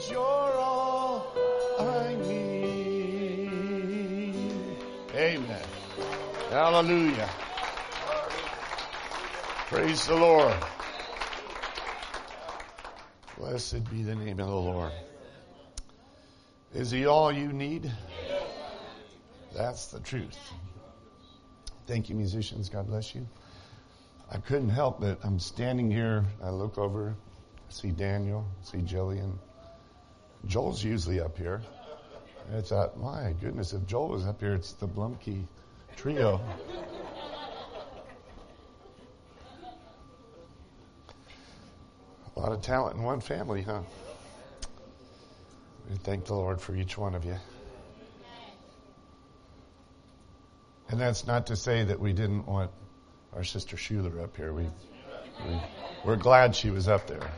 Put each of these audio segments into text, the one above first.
Jesus, you're all I need. Amen. Hallelujah. Praise the Lord. Blessed be the name of the Lord. Is He all you need? That's the truth. Thank you, musicians. God bless you. I couldn't help it. I'm standing here. I look over, I see Daniel, I see Jillian. Joel's usually up here. And I thought, my goodness, if Joel was up here, it's the Blumke trio. A lot of talent in one family, huh? We thank the Lord for each one of you. And that's not to say that we didn't want our sister Schuler up here. We're glad she was up there.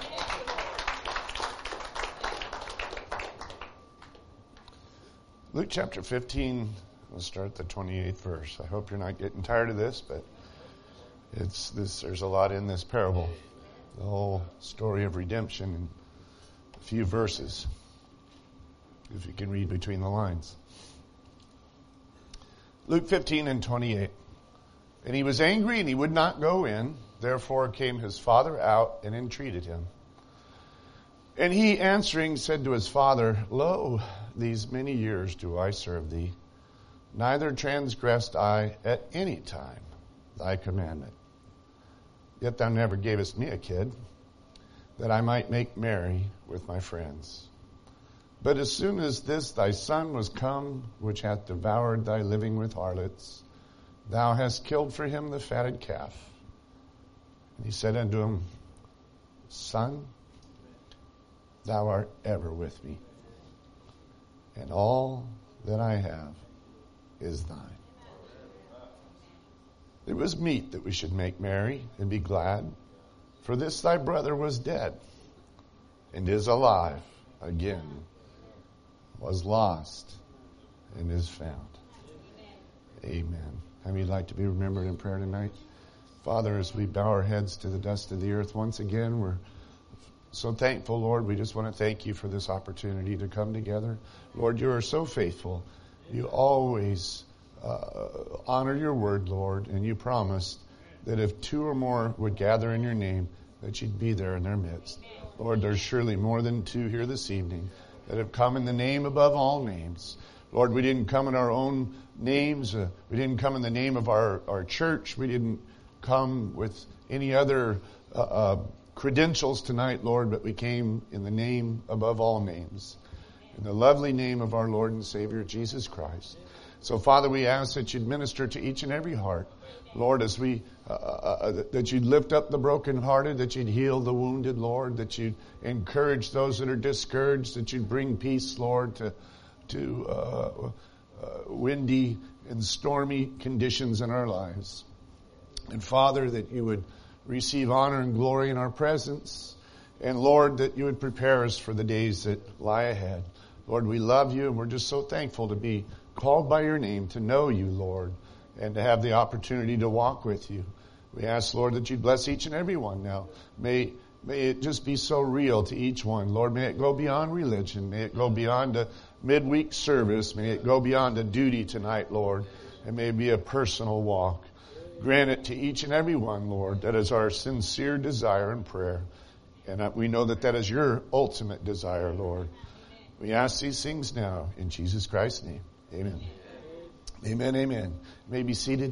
Luke chapter 15, we'll start at the 28th verse. I hope you're not getting tired of this, but there's a lot in this parable. The whole story of redemption in a few verses, if you can read between the lines. Luke 15 and 28. And he was angry and he would not go in. Therefore came his father out and entreated him. And he answering said to his father, Lo, these many years do I serve thee. Neither transgressed I at any time thy commandment. Yet thou never gavest me a kid, that I might make merry with my friends. But as soon as this thy son was come, which hath devoured thy living with harlots, thou hast killed for him the fatted calf. And he said unto him, Son, thou art ever with me, and all that I have is thine. It was meet that we should make merry and be glad, for this thy brother was dead, and is alive again, was lost, and is found. Amen. How many would like to be remembered in prayer tonight? Father, as we bow our heads to the dust of the earth once again, we're so thankful, Lord. We just want to thank you for this opportunity to come together. Lord, you are so faithful. You always honor your word, Lord, and you promised that if two or more would gather in your name, that you'd be there in their midst. Lord, there's surely more than two here this evening that have come in the name above all names. Lord, we didn't come in our own names. We didn't come in the name of our church. We didn't come with any other credentials tonight, Lord, but we came in the name above all names, in the lovely name of our Lord and Savior, Jesus Christ. So, Father, we ask that you'd minister to each and every heart. Lord, as we, that you'd lift up the brokenhearted, that you'd heal the wounded, Lord, that you'd encourage those that are discouraged, that you'd bring peace, Lord, to windy and stormy conditions in our lives. And Father, that you would receive honor and glory in our presence. And Lord, that you would prepare us for the days that lie ahead. Lord, we love you and we're just so thankful to be called by your name, to know you, Lord, and to have the opportunity to walk with you. We ask, Lord, that you bless each and every one now. May it just be so real to each one. Lord, may it go beyond religion. May it go beyond a midweek service. May it go beyond a duty tonight, Lord. And may it be a personal walk. Grant it to each and every one, Lord. That is our sincere desire and prayer. And we know that that is your ultimate desire, Lord. We ask these things now in Jesus Christ's name. Amen. Amen, amen. You may be seated.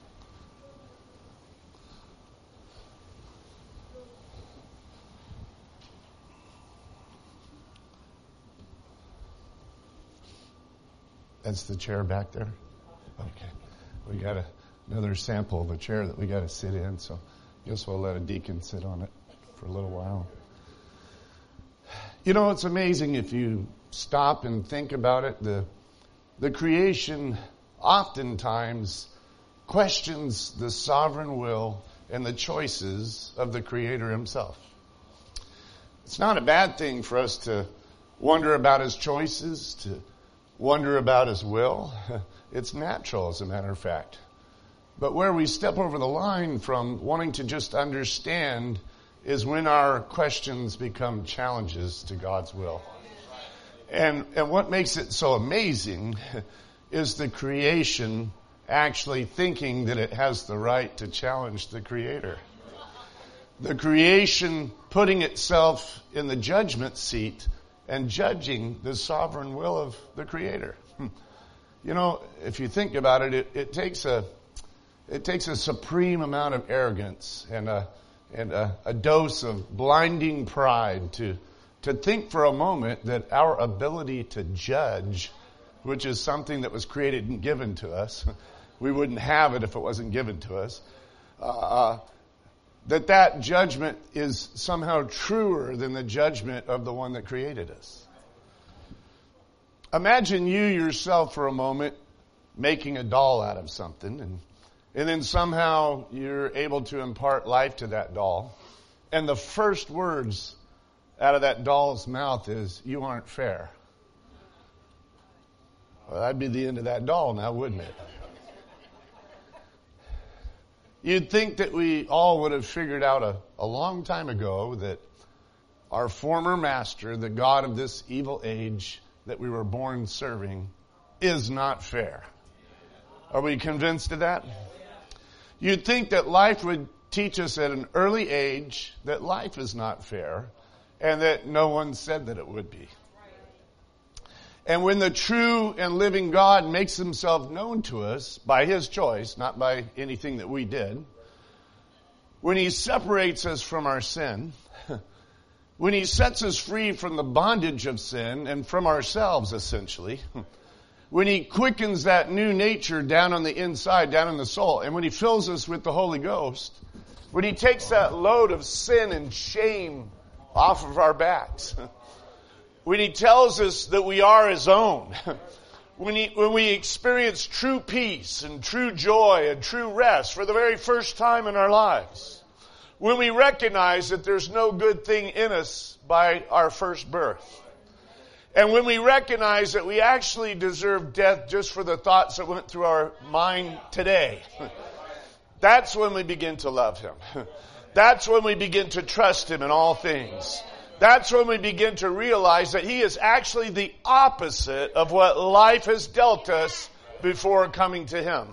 That's the chair back there? Okay. We got another sample of a chair that we got to sit in, so I guess we'll let a deacon sit on it for a little while. You know, it's amazing if you stop and think about it. The creation oftentimes questions the sovereign will and the choices of the Creator himself. It's not a bad thing for us to wonder about his choices, to wonder about his will. It's natural, as a matter of fact. But where we step over the line from wanting to just understand is when our questions become challenges to God's will. And what makes it so amazing is the creation actually thinking that it has the right to challenge the Creator. The creation putting itself in the judgment seat and judging the sovereign will of the Creator. You know, if you think about it, it takes a supreme amount of arrogance and a dose of blinding pride to think for a moment that our ability to judge, which is something that was created and given to us, we wouldn't have it if it wasn't given to us, that judgment is somehow truer than the judgment of the one that created us. Imagine you yourself for a moment making a doll out of something, and then somehow you're able to impart life to that doll. And the first words out of that doll's mouth is, "You aren't fair." Well, that'd be the end of that doll now, wouldn't it? You'd think that we all would have figured out a long time ago that our former master, the God of this evil age that we were born serving, is not fair. Are we convinced of that? You'd think that life would teach us at an early age that life is not fair and that no one said that it would be. And when the true and living God makes himself known to us by his choice, not by anything that we did, when he separates us from our sin, when he sets us free from the bondage of sin and from ourselves, essentially, when he quickens that new nature down on the inside, down in the soul, and when he fills us with the Holy Ghost, when he takes that load of sin and shame off of our backs, when he tells us that we are his own, when we experience true peace and true joy and true rest for the very first time in our lives, when we recognize that there's no good thing in us by our first birth, and when we recognize that we actually deserve death just for the thoughts that went through our mind today, that's when we begin to love him. That's when we begin to trust him in all things. That's when we begin to realize that he is actually the opposite of what life has dealt us before coming to him.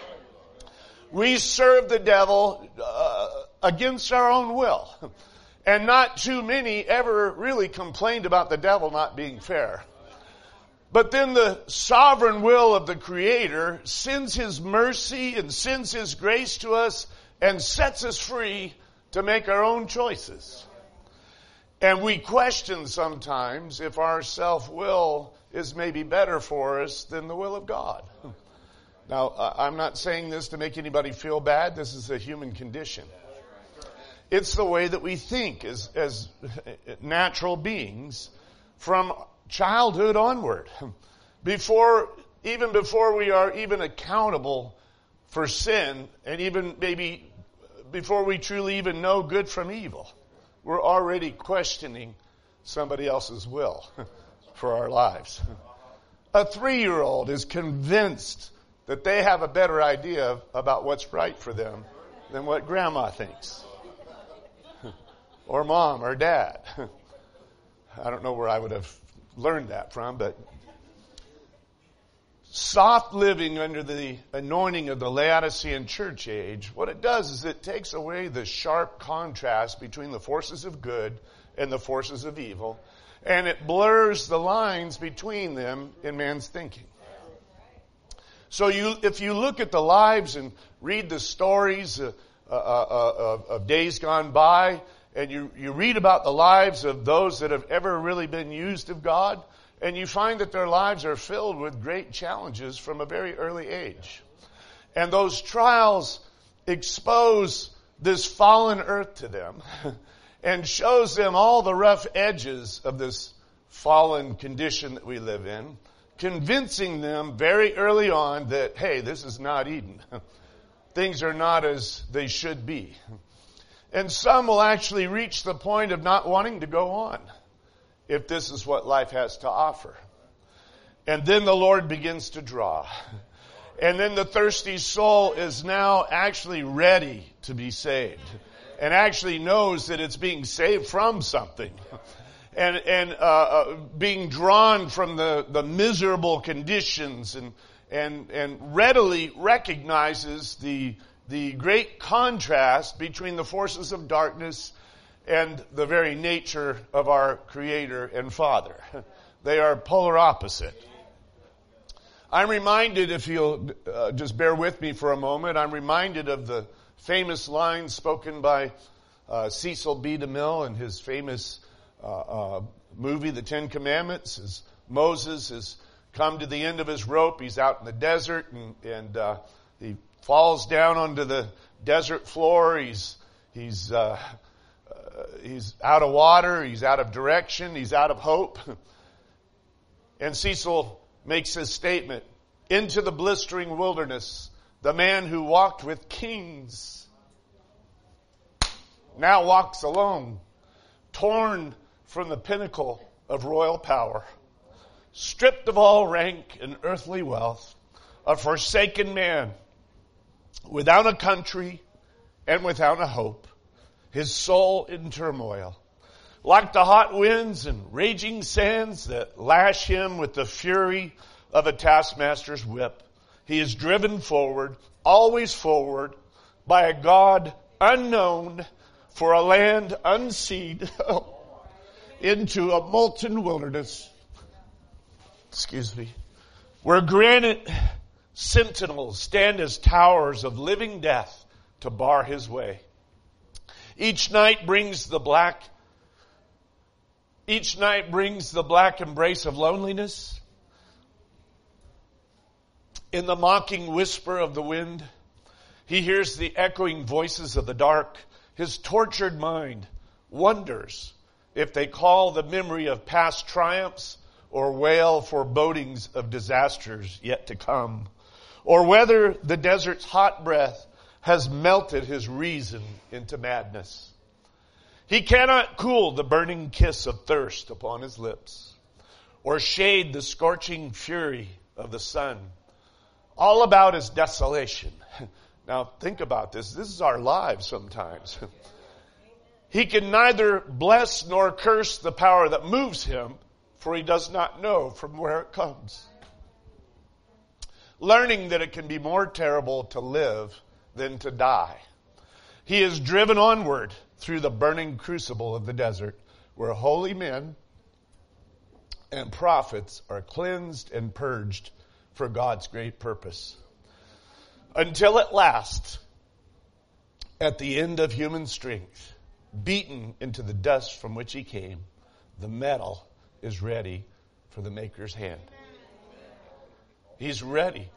We serve the devil against our own will. And not too many ever really complained about the devil not being fair. But then the sovereign will of the Creator sends his mercy and sends his grace to us and sets us free to make our own choices. And we question sometimes if our self-will is maybe better for us than the will of God. Now, I'm not saying this to make anybody feel bad. This is a human condition. It's the way that we think as natural beings from childhood onward. Before we are even accountable for sin, and even maybe before we truly even know good from evil, we're already questioning somebody else's will for our lives. A 3-year-old is convinced that they have a better idea about what's right for them than what grandma thinks. Or mom or dad. I don't know where I would have learned that from, but soft living under the anointing of the Laodicean church age, what it does is it takes away the sharp contrast between the forces of good and the forces of evil, and it blurs the lines between them in man's thinking. So if you look at the lives and read the stories of days gone by, and you read about the lives of those that have ever really been used of God, and you find that their lives are filled with great challenges from a very early age. And those trials expose this fallen earth to them and shows them all the rough edges of this fallen condition that we live in, convincing them very early on that, hey, this is not Eden. Things are not as they should be. And some will actually reach the point of not wanting to go on if this is what life has to offer. And then the Lord begins to draw. And then the thirsty soul is now actually ready to be saved and actually knows that it's being saved from something and being drawn from the miserable conditions and readily recognizes the great contrast between the forces of darkness and the very nature of our Creator and Father. They are polar opposite. I'm reminded, if you'll just bear with me for a moment, I'm reminded of the famous lines spoken by Cecil B. DeMille in his famous movie, The Ten Commandments. As Moses has come to the end of his rope, he's out in the desert and he falls down onto the desert floor. He's out of water. He's out of direction. He's out of hope. And Cecil makes his statement, into the blistering wilderness, the man who walked with kings now walks alone, torn from the pinnacle of royal power, stripped of all rank and earthly wealth, a forsaken man, without a country and without a hope, his soul in turmoil. Like the hot winds and raging sands that lash him with the fury of a taskmaster's whip, he is driven forward, always forward, by a God unknown for a land unseen into a molten wilderness. Where granite sentinels stand as towers of living death to bar his way. Each night brings the black embrace of loneliness. In the mocking whisper of the wind, he hears the echoing voices of the dark. His tortured mind wonders if they call the memory of past triumphs or wail forebodings of disasters yet to come, or whether the desert's hot breath has melted his reason into madness. He cannot cool the burning kiss of thirst upon his lips, or shade the scorching fury of the sun. All about is desolation. Now think about this. This is our lives sometimes. He can neither bless nor curse the power that moves him, for he does not know from where it comes. Learning that it can be more terrible to live than to die, he is driven onward through the burning crucible of the desert, where holy men and prophets are cleansed and purged for God's great purpose. Until at last, at the end of human strength, beaten into the dust from which he came, the metal is ready for the Maker's hand. He's ready.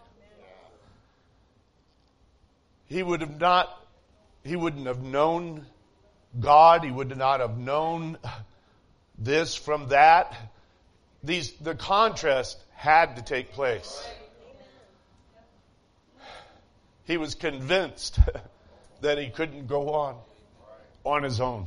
He wouldn't have known God. He would not have known this from that. The contrast had to take place. He was convinced that he couldn't go on his own.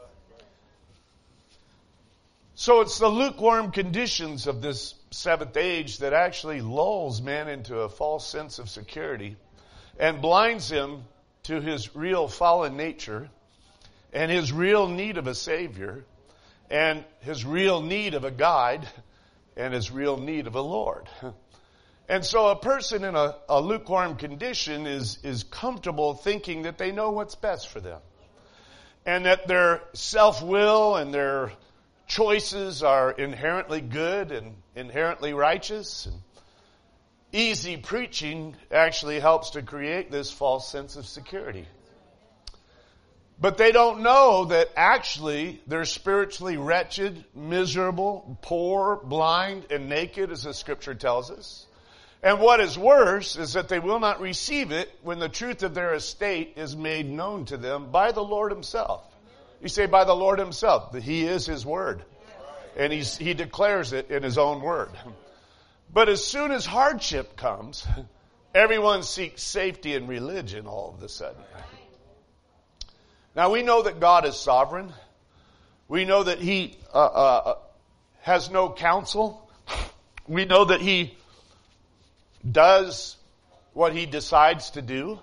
So it's the lukewarm conditions of this seventh age that actually lulls man into a false sense of security and blinds him to his real fallen nature and his real need of a Savior and his real need of a guide and his real need of a Lord. And so a person in a lukewarm condition is comfortable thinking that they know what's best for them, and that their self-will and their choices are inherently good and inherently righteous. And easy preaching actually helps to create this false sense of security. But they don't know that actually they're spiritually wretched, miserable, poor, blind, and naked, as the Scripture tells us. And what is worse is that they will not receive it when the truth of their estate is made known to them by the Lord Himself. You say by the Lord Himself, that He is His Word. And He declares it in His own Word. But as soon as hardship comes, everyone seeks safety in religion all of a sudden. Now we know that God is sovereign. We know that He has no counsel. We know that He does what he decides to do.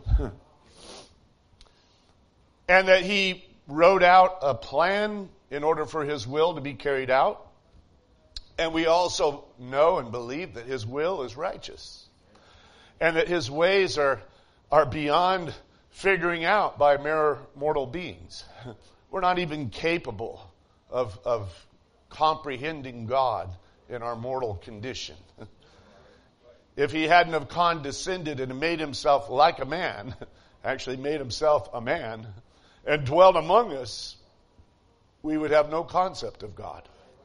And that he wrote out a plan in order for his will to be carried out. And we also know and believe that his will is righteous. And that his ways are beyond figuring out by mere mortal beings. We're not even capable of comprehending God in our mortal condition. If he hadn't have condescended and made himself like a man, actually made himself a man, and dwelt among us, we would have no concept of God.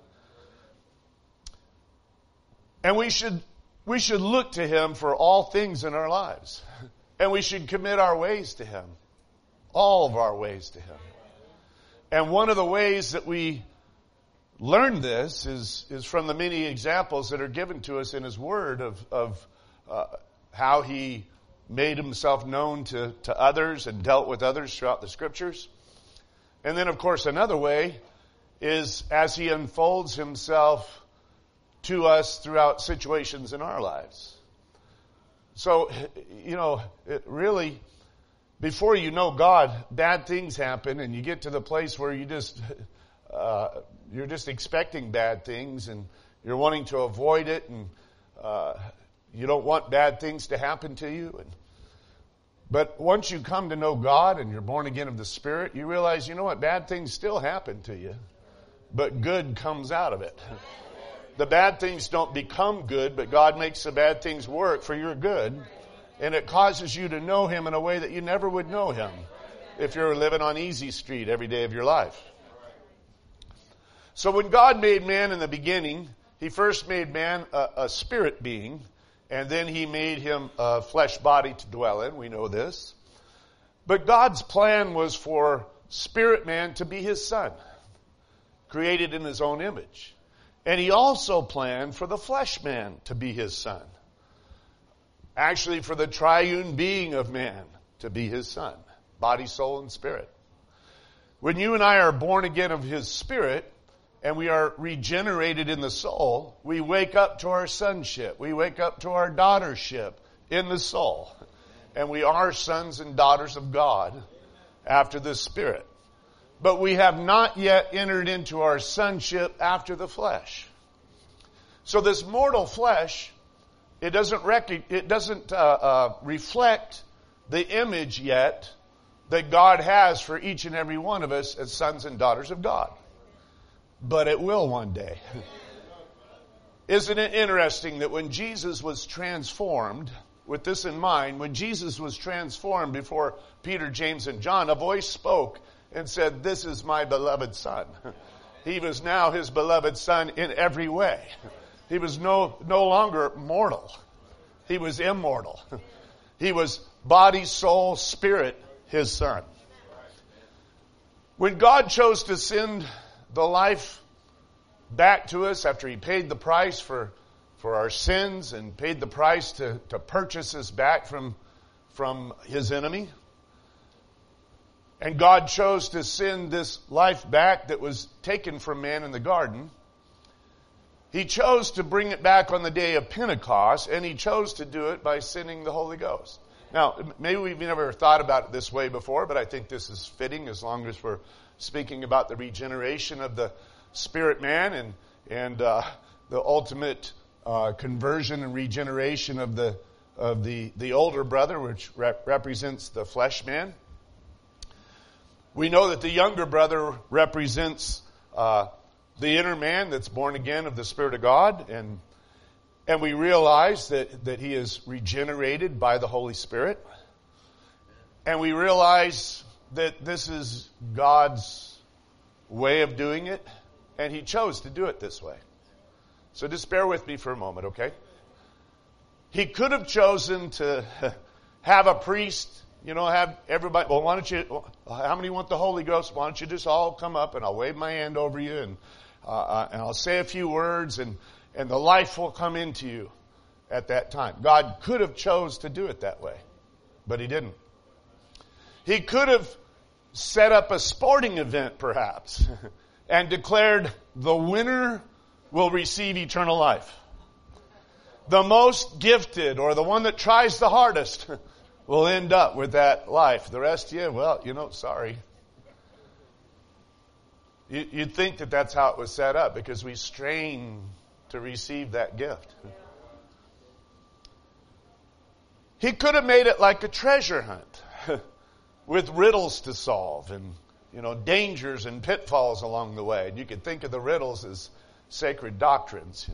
And we should look to him for all things in our lives. And we should commit our ways to him. All of our ways to him. And one of the ways that we learn this is from the many examples that are given to us in his word of how he made himself known to others and dealt with others throughout the scriptures. And then, of course, another way is as he unfolds himself to us throughout situations in our lives. So, it really, before you know God, bad things happen, and you get to the place where you're just expecting bad things, and you're wanting to avoid it, and you don't want bad things to happen to you. But once you come to know God and you're born again of the Spirit, you realize, bad things still happen to you, but good comes out of it. The bad things don't become good, but God makes the bad things work for your good. And it causes you to know him in a way that you never would know him if you're living on easy street every day of your life. So when God made man in the beginning, he first made man a spirit being, and then he made him a flesh body to dwell in. We know this. But God's plan was for spirit man to be his son, created in his own image. And he also planned for the flesh man to be his son. Actually, for the triune being of man to be his son. Body, soul, and spirit. When you and I are born again of his spirit, and we are regenerated in the soul, we wake up to our sonship. We wake up to our daughtership in the soul. And we are sons and daughters of God after the Spirit. But we have not yet entered into our sonship after the flesh. So this mortal flesh, it doesn't reflect the image yet that God has for each and every one of us as sons and daughters of God. But it will one day. Isn't it interesting that when Jesus was transformed, with this in mind, when Jesus was transformed before Peter, James, and John, a voice spoke and said, "This is my beloved son." He was now his beloved son in every way. He was no longer mortal. He was immortal. He was body, soul, spirit, his son. When God chose to send the life back to us after he paid the price for our sins and paid the price to purchase us back from his enemy, and God chose to send this life back that was taken from man in the garden, he chose to bring it back on the day of Pentecost, and he chose to do it by sending the Holy Ghost. Now, maybe we've never thought about it this way before, but I think this is fitting as long as we're speaking about the regeneration of the spirit man and the ultimate conversion and regeneration of the older brother, which represents the flesh man. We know that the younger brother represents the inner man that's born again of the Spirit of God, and we realize that he is regenerated by the Holy Spirit. And we realize that this is God's way of doing it, and he chose to do it this way. So just bear with me for a moment, okay? He could have chosen to have a priest, have everybody, well, why don't you, how many want the Holy Ghost? Why don't you just all come up and I'll wave my hand over you and I'll say a few words and the life will come into you at that time. God could have chose to do it that way, but he didn't. He could have set up a sporting event perhaps and declared the winner will receive eternal life. The most gifted, or the one that tries the hardest, will end up with that life. The rest of you, well, sorry. You'd think that that's how it was set up, because we strain to receive that gift. He could have made it like a treasure hunt with riddles to solve and, dangers and pitfalls along the way. And you could think of the riddles as sacred doctrines,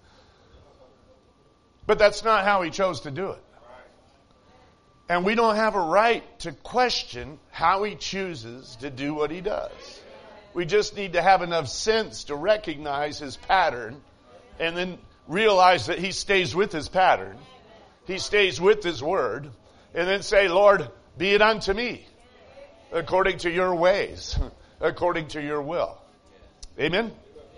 But that's not how he chose to do it. And we don't have a right to question how he chooses to do what he does. We just need to have enough sense to recognize his pattern and then realize that he stays with his pattern. He stays with his word. And then say, Lord, be it unto me according to your ways, according to your will. Amen?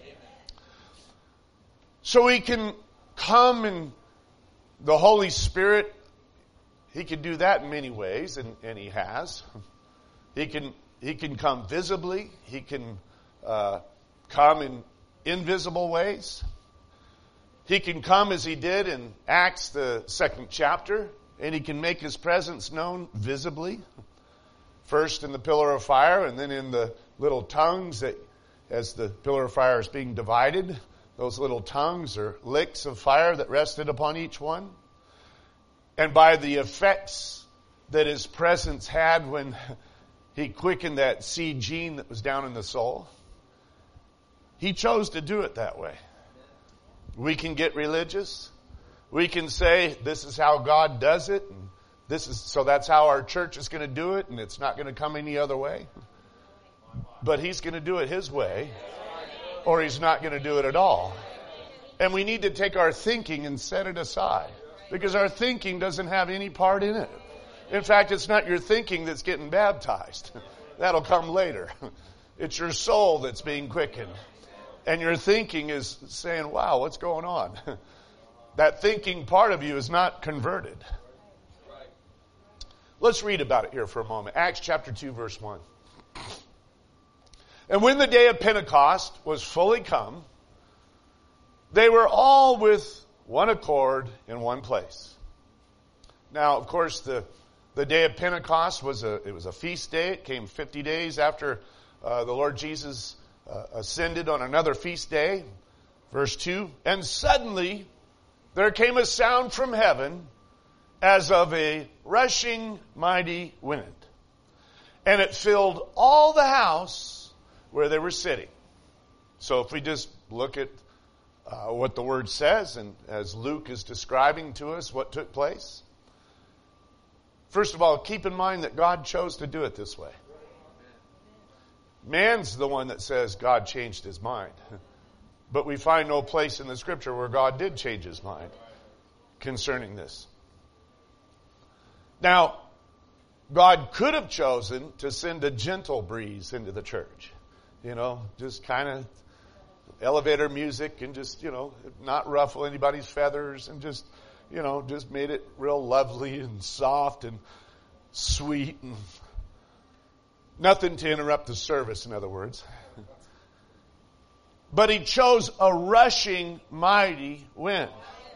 So we can come in the Holy Spirit. He can do that in many ways, and he has. He can come visibly. He can come in invisible ways. He can come as he did in Acts, the 2nd chapter, and he can make his presence known visibly. First in the pillar of fire, and then in the little tongues that, as the pillar of fire is being divided, those little tongues are licks of fire that rested upon each one. And by the effects that his presence had when he quickened that seed gene that was down in the soul, he chose to do it that way. We can get religious. We can say this is how God does it, and so that's how our church is going to do it, and it's not going to come any other way. But he's going to do it his way, or he's not going to do it at all. And we need to take our thinking and set it aside, because our thinking doesn't have any part in it. In fact, it's not your thinking that's getting baptized. That'll come later. It's your soul that's being quickened. And your thinking is saying, wow, what's going on? That thinking part of you is not converted. Let's read about it here for a moment. Acts chapter 2, verse 1. And when the day of Pentecost was fully come, they were all with one accord in one place. Now, of course, the day of Pentecost was a feast day. It came 50 days after the Lord Jesus ascended on another feast day. Verse 2, and suddenly there came a sound from heaven as of a rushing mighty wind, and it filled all the house where they were sitting. So if we just look at what the word says, and as Luke is describing to us what took place, first of all, keep in mind that God chose to do it this way. Man's the one that says God changed his mind. But we find no place in the scripture where God did change his mind concerning this. Now, God could have chosen to send a gentle breeze into the church. Just kind of elevator music and just, not ruffle anybody's feathers and just made it real lovely and soft and sweet and nothing to interrupt the service, in other words. But he chose a rushing mighty wind.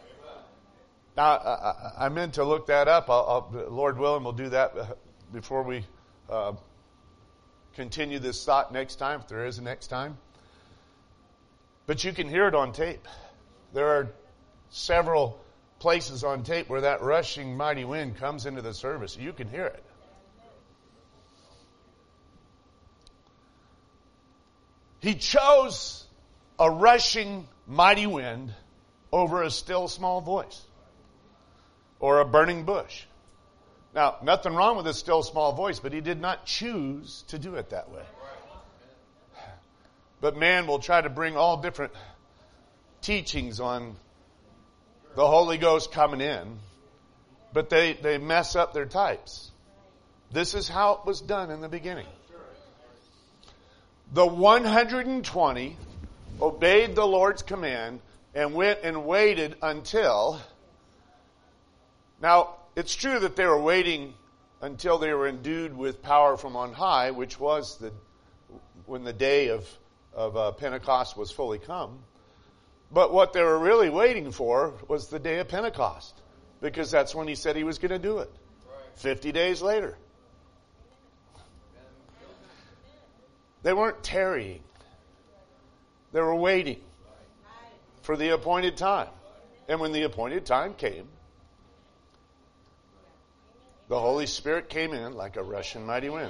Now, I meant to look that up. Lord willing, we'll do that before we continue this thought next time, if there is a next time. But you can hear it on tape. There are several places on tape where that rushing mighty wind comes into the service. You can hear it. He chose a rushing mighty wind over a still small voice or a burning bush. Now, nothing wrong with a still small voice, but he did not choose to do it that way. But man will try to bring all different teachings on the Holy Ghost coming in, but they mess up their types. This is how it was done in the beginning. The 120 obeyed the Lord's command and went and waited until... Now, it's true that they were waiting until they were endued with power from on high, which was when the day of Pentecost was fully come. But what they were really waiting for was the day of Pentecost, because that's when he said he was going to do it. 50 days later. They weren't tarrying. They were waiting for the appointed time. And when the appointed time came, the Holy Spirit came in like a rushing mighty wind.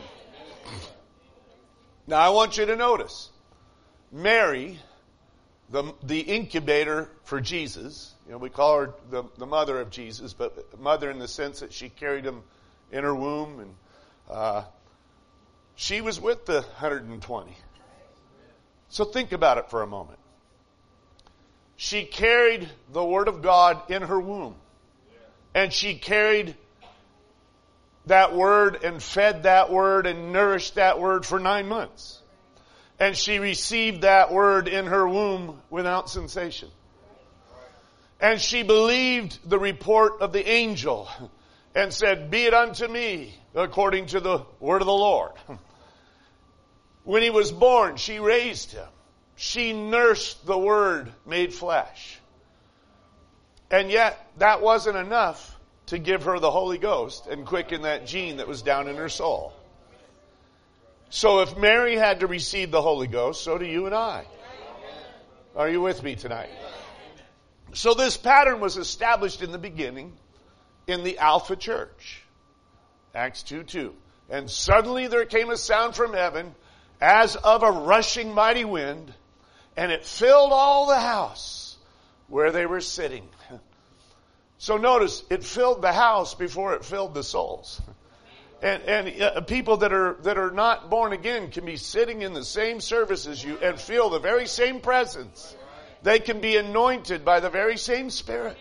Now I want you to notice, Mary, the incubator for Jesus, we call her the mother of Jesus, but mother in the sense that she carried him in her womb, and she was with the 120. So think about it for a moment. She carried the Word of God in her womb. And she carried that Word and fed that Word and nourished that Word for 9 months. And she received that Word in her womb without cessation. And she believed the report of the angel and said, "Be it unto me according to the word of the Lord." When he was born, she raised him. She nursed the Word made flesh. And yet, that wasn't enough to give her the Holy Ghost and quicken that gene that was down in her soul. So if Mary had to receive the Holy Ghost, so do you and I. Are you with me tonight? So this pattern was established in the beginning in the Alpha Church. Acts 2:2. And suddenly there came a sound from heaven as of a rushing mighty wind, and it filled all the house where they were sitting. So notice, it filled the house before it filled the souls. And people that are not born again can be sitting in the same service as you and feel the very same presence. They can be anointed by the very same Spirit.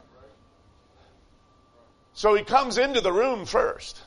So he comes into the room first.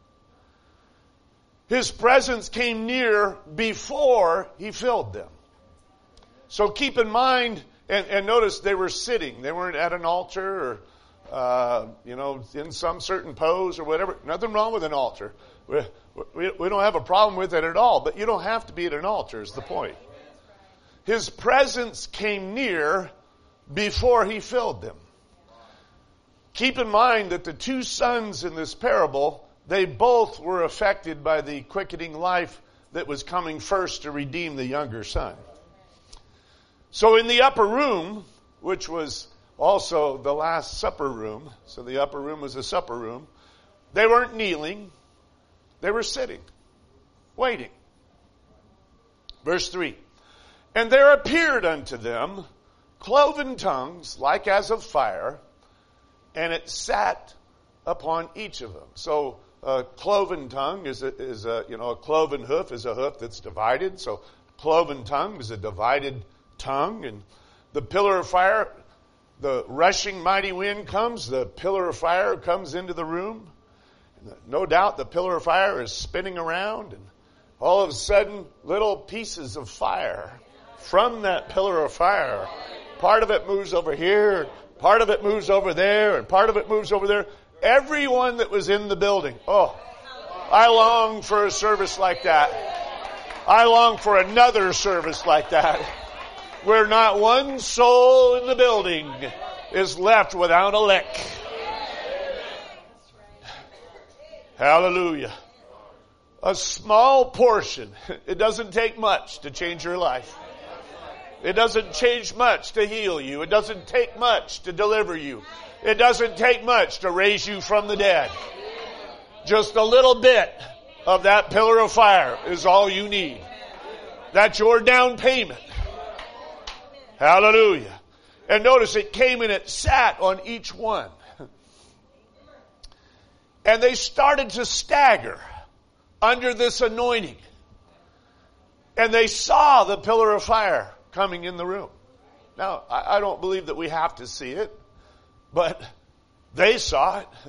His presence came near before he filled them. So keep in mind, and notice they were sitting. They weren't at an altar or, in some certain pose or whatever. Nothing wrong with an altar. We don't have a problem with it at all, but you don't have to be at an altar is the point. His presence came near before he filled them. Keep in mind that the two sons in this parable, they both were affected by the quickening life that was coming first to redeem the younger son. So in the upper room, which was also the Last Supper room, so the upper room was a supper room, they weren't kneeling, they were sitting, waiting. Verse 3, and there appeared unto them cloven tongues like as of fire, and it sat upon each of them. So a cloven tongue is a cloven hoof is a hoof that's divided. So cloven tongue is a divided tongue. And the pillar of fire, the rushing mighty wind comes, the pillar of fire comes into the room. No doubt the pillar of fire is spinning around, and all of a sudden little pieces of fire from that pillar of fire, part of it moves over here, part of it moves over there, and part of it moves over there. Everyone that was in the building. Oh, I long for a service like that. I long for another service like that, where not one soul in the building is left without a lick. Hallelujah. A small portion. It doesn't take much to change your life. It doesn't change much to heal you. It doesn't take much to deliver you. It doesn't take much to raise you from the dead. Just a little bit of that pillar of fire is all you need. That's your down payment. Hallelujah. And notice it came and it sat on each one. And they started to stagger under this anointing. And they saw the pillar of fire coming in the room. Now, I don't believe that we have to see it, but they saw it.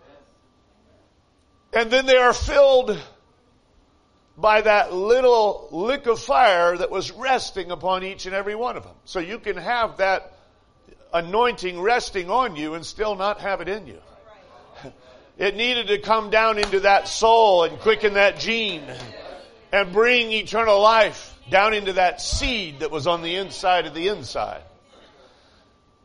And then they are filled by that little lick of fire that was resting upon each and every one of them. So you can have that anointing resting on you and still not have it in you. It needed to come down into that soul and quicken that gene and bring eternal life down into that seed that was on the inside of the inside.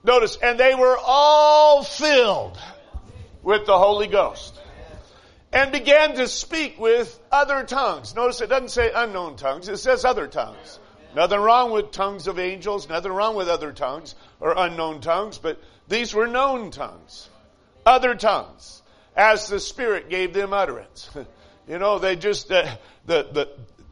Notice, and they were all filled with the Holy Ghost and began to speak with other tongues. Notice it doesn't say unknown tongues. It says other tongues. Nothing wrong with tongues of angels. Nothing wrong with other tongues or unknown tongues. But these were known tongues. Other tongues. As the Spirit gave them utterance. You know, they just, the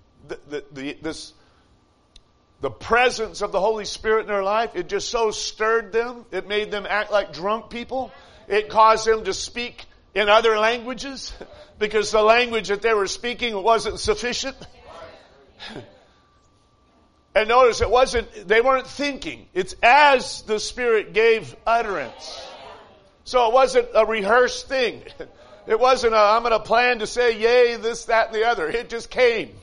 presence of the Holy Spirit in their life, it just so stirred them. It made them act like drunk people. It caused them to speak in other languages because the language that they were speaking wasn't sufficient. And notice they weren't thinking. It's as the Spirit gave utterance. So it wasn't a rehearsed thing. It wasn't I'm going to plan to say yay, this, that, and the other. It just came.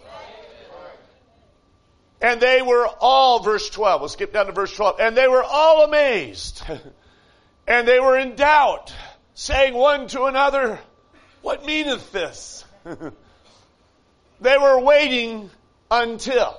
And they were all, verse 12, we'll skip down to verse 12. And they were all amazed. And they were in doubt, saying one to another, what meaneth this? They were waiting until.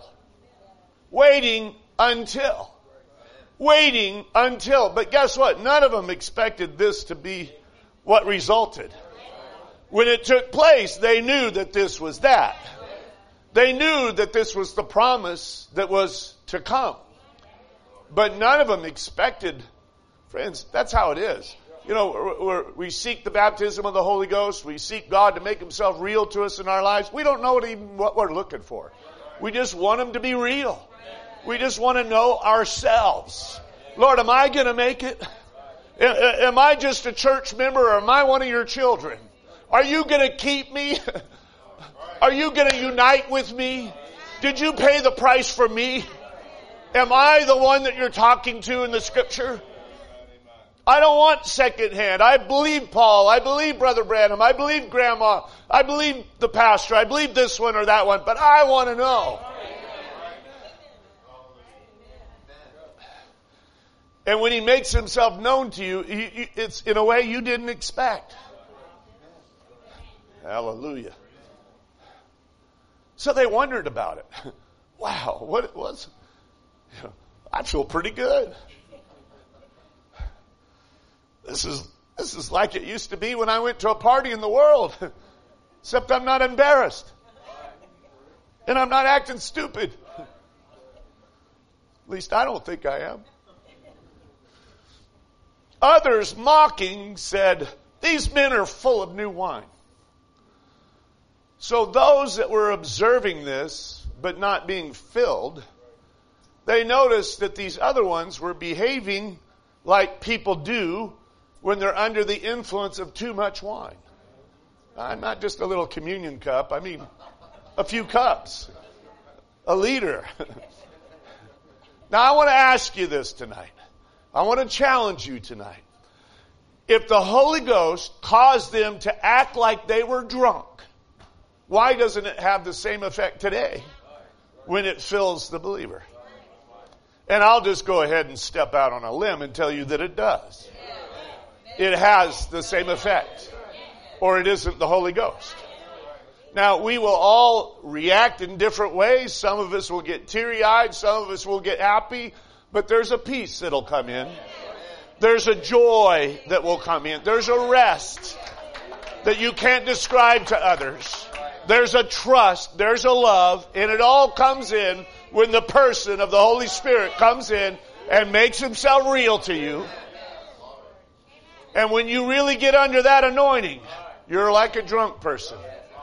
But guess what? None of them expected this to be what resulted. When it took place, they knew that this was that. They knew that this was the promise that was to come. But none of them expected, friends, that's how it is. You know, we seek the baptism of the Holy Ghost. We seek God to make Himself real to us in our lives. We don't know even what we're looking for. We just want Him to be real. We just want to know ourselves. Lord, am I going to make it? Am I just a church member or am I one of your children? Are you going to keep me? Are you going to unite with me? Did you pay the price for me? Am I the one that you're talking to in the Scripture? I don't want secondhand. I believe Paul. I believe Brother Branham. I believe Grandma. I believe the pastor. I believe this one or that one. But I want to know. And when He makes Himself known to you, it's in a way you didn't expect. Hallelujah. So they wondered about it. Wow, what it was. I feel pretty good. This is like it used to be when I went to a party in the world. Except I'm not embarrassed. And I'm not acting stupid. At least I don't think I am. Others mocking said, these men are full of new wine. So those that were observing this, but not being filled, they noticed that these other ones were behaving like people do when they're under the influence of too much wine. Not just a little communion cup, I mean a few cups. A liter. Now I want to ask you this tonight. I want to challenge you tonight. If the Holy Ghost caused them to act like they were drunk, why doesn't it have the same effect today when it fills the believer? And I'll just go ahead and step out on a limb and tell you that it does. It has the same effect. Or it isn't the Holy Ghost. Now, we will all react in different ways. Some of us will get teary-eyed. Some of us will get happy. But there's a peace that'll come in. There's a joy that will come in. There's a rest that you can't describe to others. There's a trust. There's a love. And it all comes in when the person of the Holy Spirit comes in and makes Himself real to you. And when you really get under that anointing, you're like a drunk person.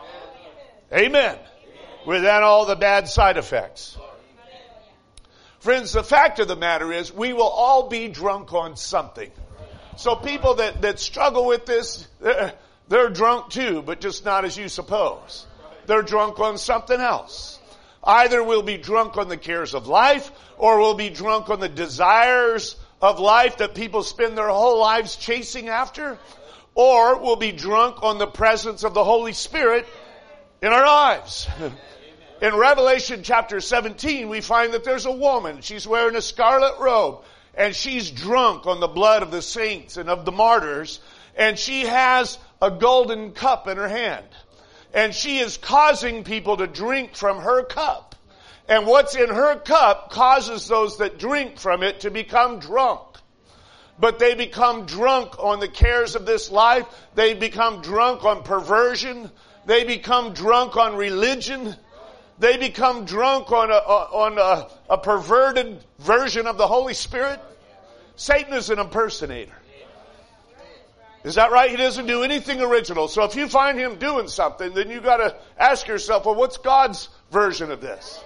Amen. Without all the bad side effects. Friends, the fact of the matter is we will all be drunk on something. So people that struggle with this, they're drunk too, but just not as you suppose. They're drunk on something else. Either we'll be drunk on the cares of life, or we'll be drunk on the desires of life that people spend their whole lives chasing after, or we'll be drunk on the presence of the Holy Spirit in our lives. In Revelation chapter 17, we find that there's a woman. She's wearing a scarlet robe, and she's drunk on the blood of the saints and of the martyrs, and she has a golden cup in her hand. And she is causing people to drink from her cup. And what's in her cup causes those that drink from it to become drunk. but they become drunk on the cares of this life. They become drunk on perversion. They become drunk on religion. They become drunk on a perverted version of the Holy Spirit. Satan is an impersonator. Is that right? He doesn't do anything original. So if you find him doing something, then you got to ask yourself, well, what's God's version of this?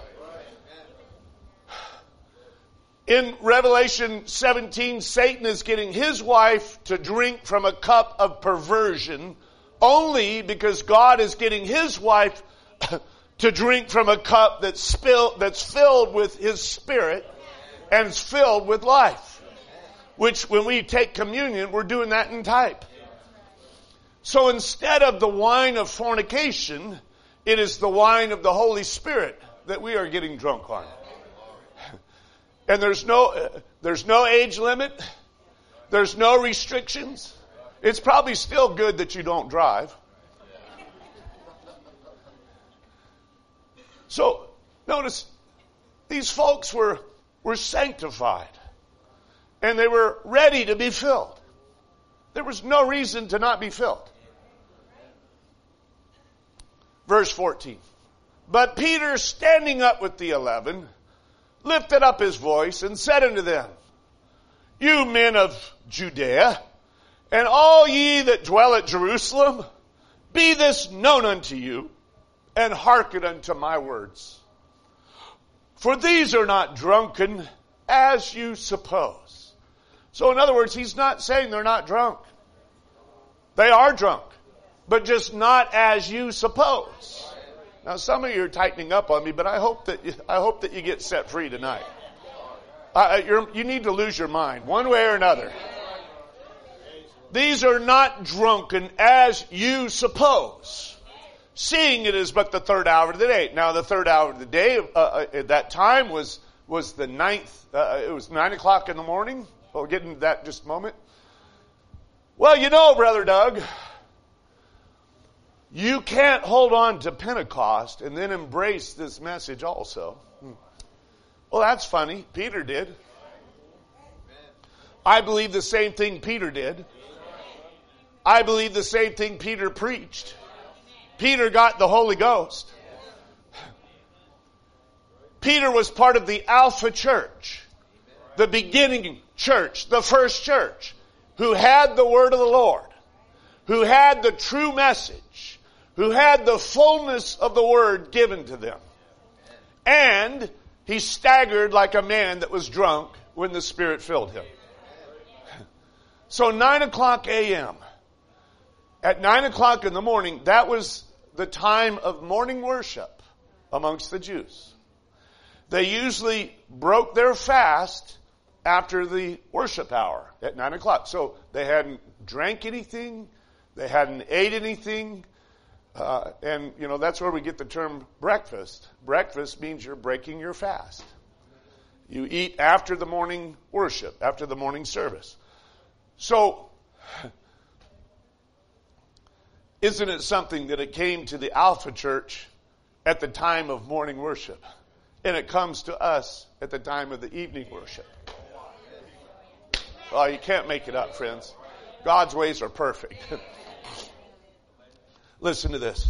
In Revelation 17, Satan is getting his wife to drink from a cup of perversion only because God is getting his wife to drink from a cup that's filled with his Spirit and is filled with life. Which when we take communion, we're doing that in type. So instead of the wine of fornication, it is the wine of the Holy Spirit that we are getting drunk on. And there's no age limit. There's no restrictions. It's probably still good that you don't drive. So notice these folks were sanctified and they were ready to be filled. There was no reason to not be filled. Verse 14. But Peter, standing up with the 11, lifted up his voice and said unto them, You men of Judea, and all ye that dwell at Jerusalem, be this known unto you, and hearken unto my words. For these are not drunken, as you suppose. So in other words, he's not saying they're not drunk. They are drunk, but just not as you suppose. Now some of you are tightening up on me, but I hope that you get set free tonight. You need to lose your mind, one way or another. These are not drunken as you suppose, seeing it is but the third hour of the day. Now the third hour of the day at that time was the 9th. It was 9 o'clock in the morning. We'll get into that in just a moment. Well, you know, Brother Doug, you can't hold on to Pentecost and then embrace this message also. Well, that's funny. Peter did. I believe the same thing Peter did. I believe the same thing Peter preached. Peter got the Holy Ghost. Peter was part of the Alpha Church, the beginning church, the first church, who had the word of the Lord, who had the true message, who had the fullness of the word given to them. And he staggered like a man that was drunk when the Spirit filled him. So 9 o'clock a.m. At 9 o'clock in the morning, that was the time of morning worship amongst the Jews. They usually broke their fast after the worship hour at 9 o'clock. So they hadn't drank anything. They hadn't ate anything. And, you know, that's where we get the term breakfast. Breakfast means you're breaking your fast. You eat after the morning worship, after the morning service. So, isn't it something that it came to the Alpha Church at the time of morning worship? And it comes to us at the time of the evening worship. Oh, you can't make it up, friends. God's ways are perfect. Listen to this.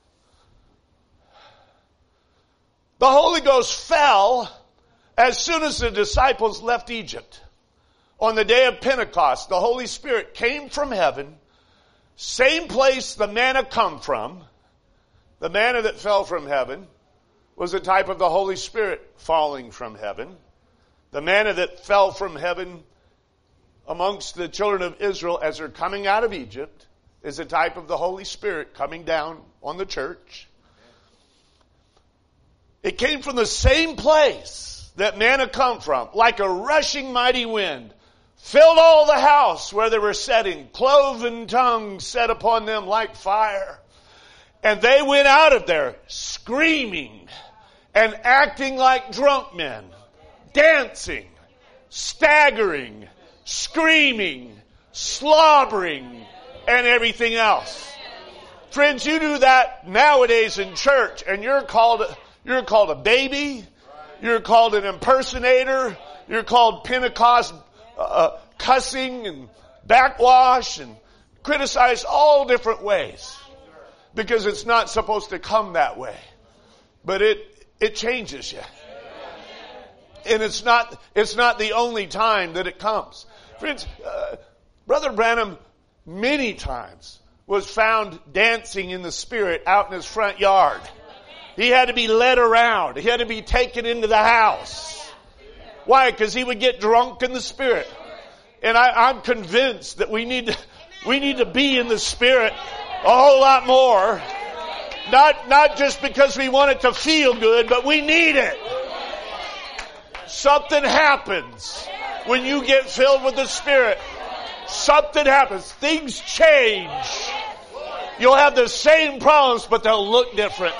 The Holy Ghost fell as soon as the disciples left Egypt. On the day of Pentecost, the Holy Spirit came from heaven, same place the manna come from. The manna that fell from heaven was a type of the Holy Spirit falling from heaven. The manna that fell from heaven amongst the children of Israel as they're coming out of Egypt is a type of the Holy Spirit coming down on the church. It came from the same place that manna come from, like a rushing mighty wind, filled all the house where they were sitting, cloven tongues set upon them like fire. And they went out of there screaming and acting like drunk men, dancing, staggering, screaming, slobbering, and everything else. Friends, you do that nowadays in church and you're called a baby, you're called an impersonator, you're called Pentecost cussing and backwash and criticize all different ways. Because it's not supposed to come that way. But it changes you. And it's not the only time that it comes. Friends, Brother Branham many times was found dancing in the Spirit out in his front yard. He had to be led around. He had to be taken into the house. Why? Because he would get drunk in the Spirit. And I'm convinced that we need to be in the Spirit a whole lot more. Not just because we want it to feel good, but we need it. Something happens when you get filled with the Spirit. Something happens. Things change. You'll have the same problems, but they'll look different.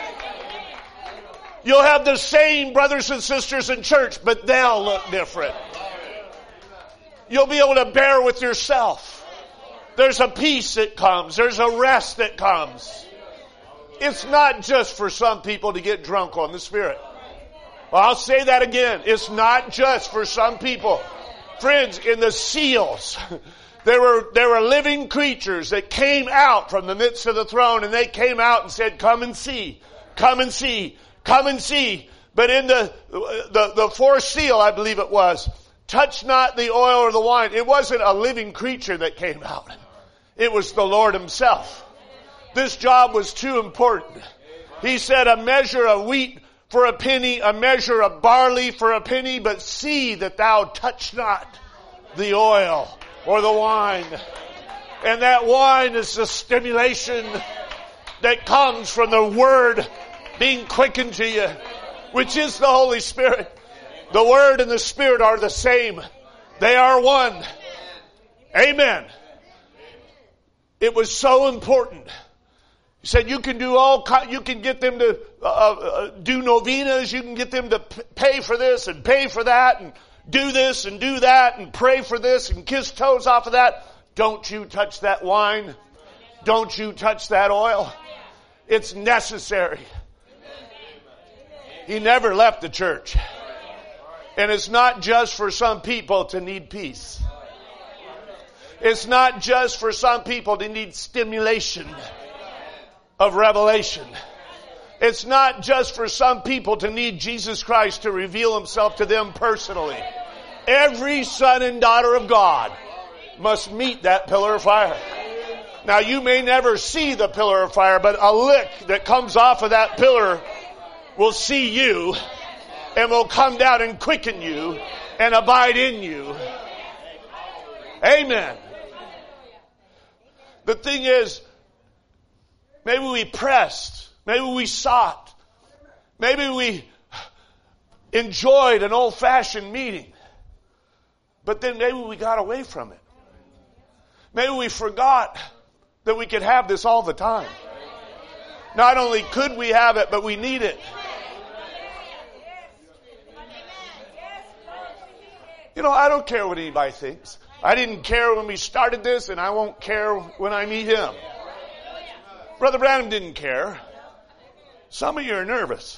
You'll have the same brothers and sisters in church, but they'll look different. You'll be able to bear with yourself. There's a peace that comes. There's a rest that comes. It's not just for some people to get drunk on the Spirit. Well, I'll say that again. It's not just for some people. Friends, in the seals, there were living creatures that came out from the midst of the throne, and they came out and said, "Come and see, come and see, come and see." But in the fourth seal, I believe it was, touch not the oil or the wine. It wasn't a living creature that came out. It was the Lord himself. This job was too important. He said, "A measure of wheat for a penny, a measure of barley for a penny, but see that thou touch not the oil or the wine." And that wine is the stimulation that comes from the Word being quickened to you, which is the Holy Spirit. The Word and the Spirit are the same. They are one. Amen. It was so important. He said you can do you can get them to do novenas, you can get them to pay for this and pay for that and do this and do that and pray for this and kiss toes off of that. Don't you touch that wine. Don't you touch that oil. It's necessary. He never left the church. And it's not just for some people to need peace. It's not just for some people to need stimulation of revelation. It's not just for some people to need Jesus Christ to reveal himself to them personally. Every son and daughter of God must meet that pillar of fire. Now you may never see the pillar of fire, but a lick that comes off of that pillar will see you and will come down and quicken you and abide in you. Amen. The thing is, maybe we pressed, maybe we sought, maybe we enjoyed an old-fashioned meeting, but then maybe we got away from it. Maybe we forgot that we could have this all the time. Not only could we have it, but we need it. You know, I don't care what anybody thinks. I didn't care when we started this, and I won't care when I meet him. Brother Branham didn't care. Some of you are nervous.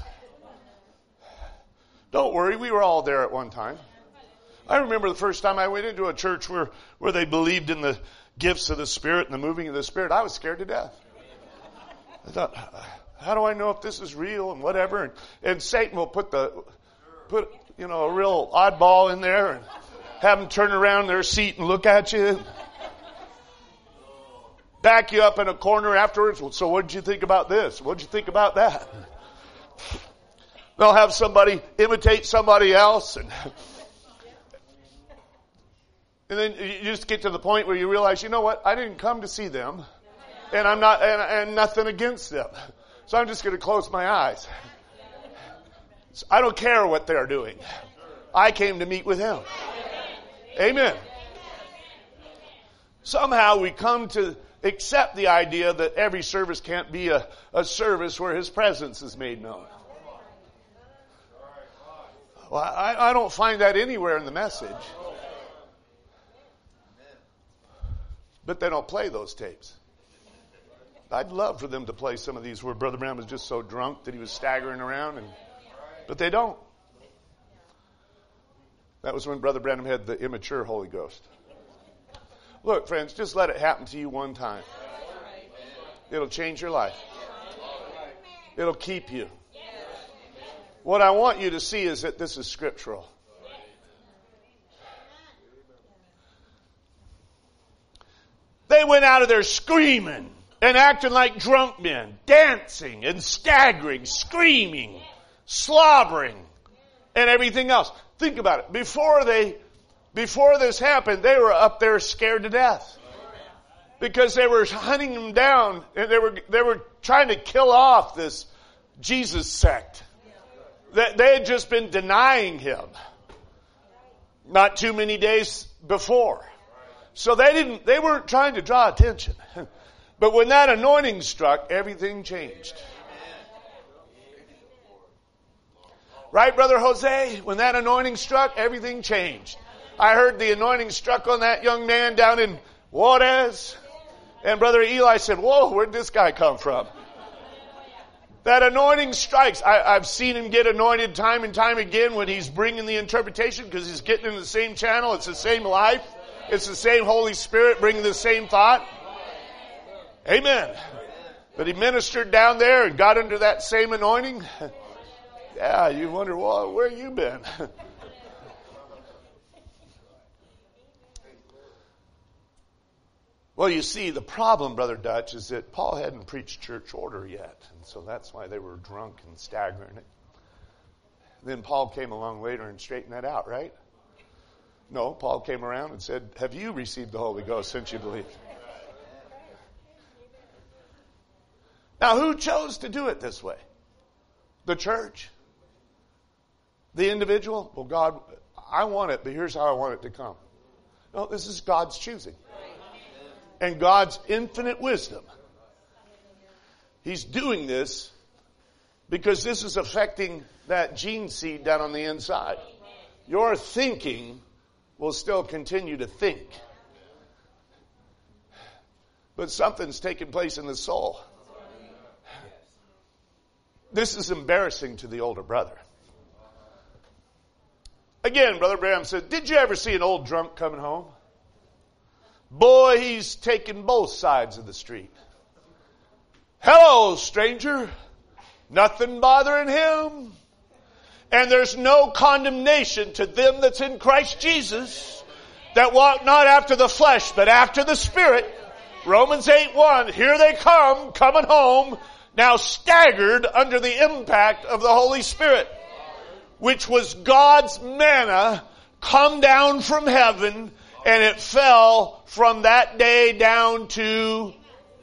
Don't worry, we were all there at one time. I remember the first time I went into a church where they believed in the gifts of the Spirit and the moving of the Spirit. I was scared to death. I thought, how do I know if this is real and whatever? And Satan will put a real oddball in there and have them turn around in their seat and look at you. Back you up in a corner afterwards. Well, so what did you think about this? What did you think about that? They'll have somebody imitate somebody else. And then you just get to the point where you realize, you know what? I didn't come to see them. And I'm not, and nothing against them. So I'm just going to close my eyes. So I don't care what they're doing. I came to meet with him. Amen. Somehow we come to accept the idea that every service can't be a service where his presence is made known. Well, I don't find that anywhere in the message. But they don't play those tapes. I'd love for them to play some of these where Brother Branham was just so drunk that he was staggering around, but they don't. That was when Brother Branham had the immature Holy Ghost. Look, friends, just let it happen to you one time. It'll change your life. It'll keep you. What I want you to see is that this is scriptural. They went out of there screaming and acting like drunk men, dancing and staggering, screaming, slobbering, and everything else. Think about it. Before this happened, they were up there scared to death. Because they were hunting him down, and they were trying to kill off this Jesus sect. They had just been denying him not too many days before. So they weren't trying to draw attention. But when that anointing struck, everything changed. Right, Brother Jose? When that anointing struck, everything changed. I heard the anointing struck on that young man down in Juarez. And Brother Eli said, whoa, where'd this guy come from? That anointing strikes. I've seen him get anointed time and time again when he's bringing the interpretation because he's getting in the same channel. It's the same life. It's the same Holy Spirit bringing the same thought. Amen. But he ministered down there and got under that same anointing. Yeah, you wonder, well, where you been? Well, you see, the problem, Brother Dutch, is that Paul hadn't preached church order yet. And so that's why they were drunk and staggering it. Then Paul came along later and straightened that out, right? No, Paul came around and said, have you received the Holy Ghost since you believed? Now, who chose to do it this way? The church? The individual? Well, God, I want it, but here's how I want it to come. No, this is God's choosing. And God's infinite wisdom. He's doing this because this is affecting that gene seed down on the inside. Your thinking will still continue to think. But something's taking place in the soul. This is embarrassing to the older brother. Again, Brother Branham said, did you ever see an old drunk coming home? Boy, he's taking both sides of the street. Hello, stranger. Nothing bothering him. And there's no condemnation to them that's in Christ Jesus, that walk not after the flesh, but after the Spirit. Romans 8:1, here they come, coming home, now staggered under the impact of the Holy Spirit, which was God's manna come down from heaven. And it fell from that day down to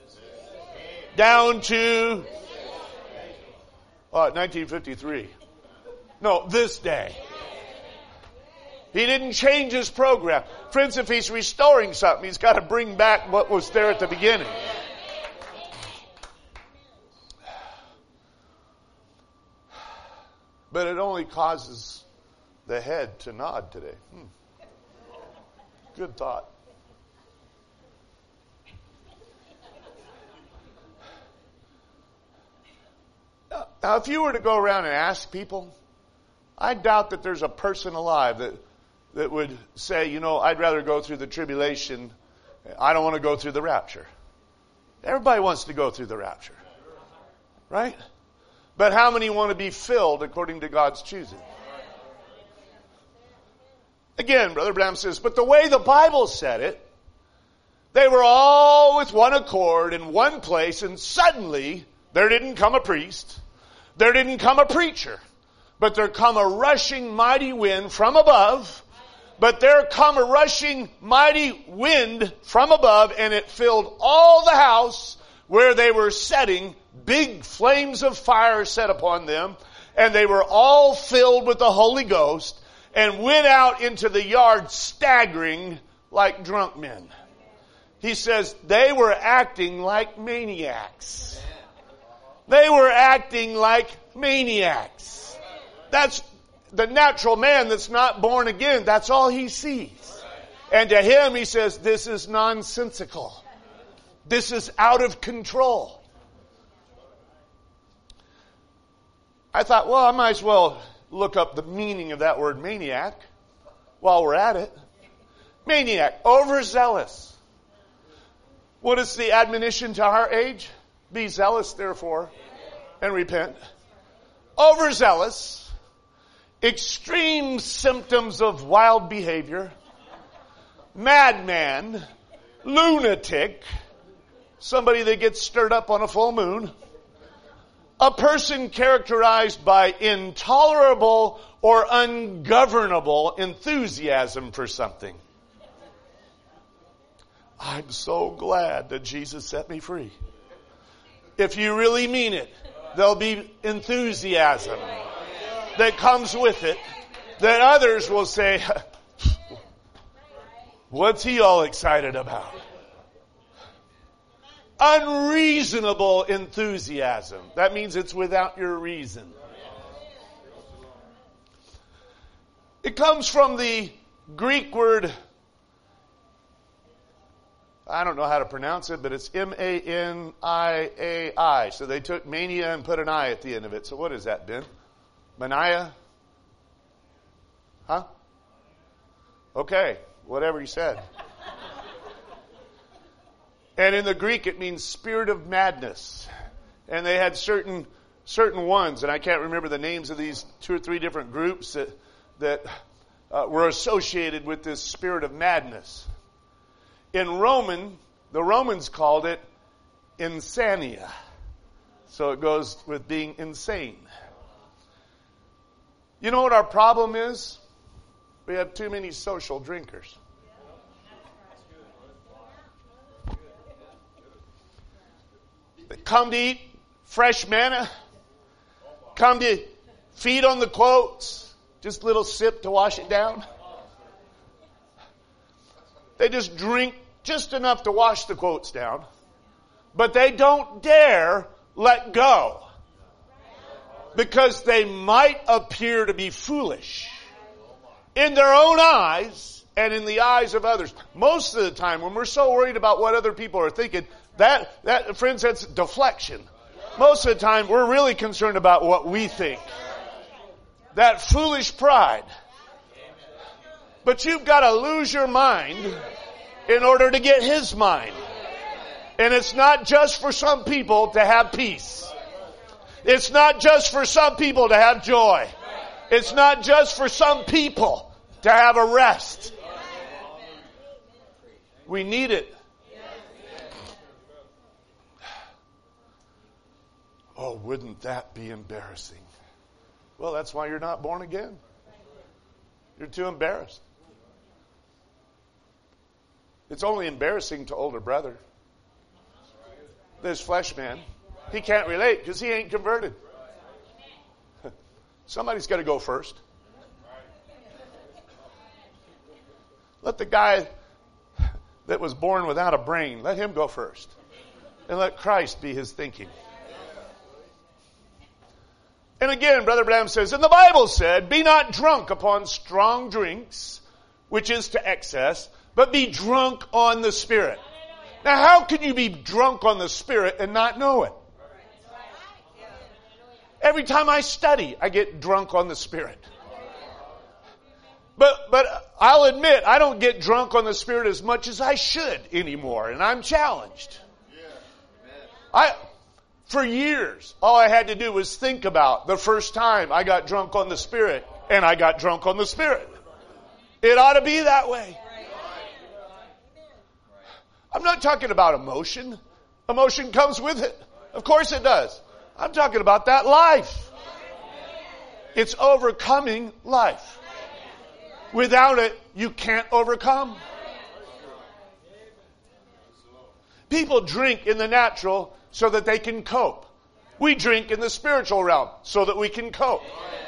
1953. No, this day. He didn't change his program. Friends, if he's restoring something, he's got to bring back what was there at the beginning. But it only causes the head to nod today. Good thought. Now, if you were to go around and ask people, I doubt that there's a person alive that would say, I'd rather go through the tribulation. I don't want to go through the rapture. Everybody wants to go through the rapture. Right? But how many want to be filled according to God's choosing? Again, Brother Branham says, but the way the Bible said it, they were all with one accord in one place, and suddenly there didn't come a priest, there didn't come a preacher, but there come a rushing mighty wind from above, and it filled all the house where they were sitting, big flames of fire set upon them, and they were all filled with the Holy Ghost, and went out into the yard staggering like drunk men. He says they were acting like maniacs. They were acting like maniacs. That's the natural man that's not born again. That's all he sees. And to him he says, this is nonsensical. This is out of control. I thought, well, I might as well look up the meaning of that word maniac. while we're at it. Maniac, overzealous. What is the admonition to our age? Be zealous, therefore, and repent. Overzealous, extreme symptoms of wild behavior, madman, lunatic, somebody that gets stirred up on a full moon, a person characterized by intolerable or ungovernable enthusiasm for something. I'm so glad that Jesus set me free. If you really mean it, there'll be enthusiasm that comes with it that others will say, what's he all excited about? Unreasonable enthusiasm. That means it's without your reason. It comes from the Greek word, I don't know how to pronounce it, but it's M-A-N-I-A-I. So they took mania and put an I at the end of it. So what is that, Ben? Mania? Huh? Okay, whatever you said. And in the Greek it means spirit of madness. And they had certain ones, and I can't remember the names of these 2 or 3 different groups that were associated with this spirit of madness. In the Romans called it insania. So it goes with being insane. You know what our problem is? We have too many social drinkers. They come to eat fresh manna. Come to feed on the quotes. Just a little sip to wash it down. They just drink just enough to wash the quotes down. But they don't dare let go. Because they might appear to be foolish. In their own eyes and in the eyes of others. Most of the time when we're so worried about what other people are thinking, that friends, that's deflection. Most of the time we're really concerned about what we think. That foolish pride. But you've got to lose your mind in order to get His mind. And it's not just for some people to have peace. It's not just for some people to have joy. It's not just for some people to have a rest. We need it. Oh, wouldn't that be embarrassing? Well, that's why you're not born again. You're too embarrassed. It's only embarrassing to older brother. This flesh man, he can't relate because he ain't converted. Somebody's got to go first. Let the guy that was born without a brain, let him go first. And let Christ be his thinking. And again, Brother Branham says, and the Bible said, be not drunk upon strong drinks, which is to excess, but be drunk on the Spirit. Now, how can you be drunk on the Spirit and not know it? Every time I study, I get drunk on the Spirit. But I'll admit, I don't get drunk on the Spirit as much as I should anymore, and I'm challenged. For years, all I had to do was think about the first time I got drunk on the Spirit, and I got drunk on the Spirit. It ought to be that way. I'm not talking about emotion. Emotion comes with it. Of course it does. I'm talking about that life. It's overcoming life. Without it, you can't overcome. People drink in the natural so that they can cope. We drink in the spiritual realm so that we can cope.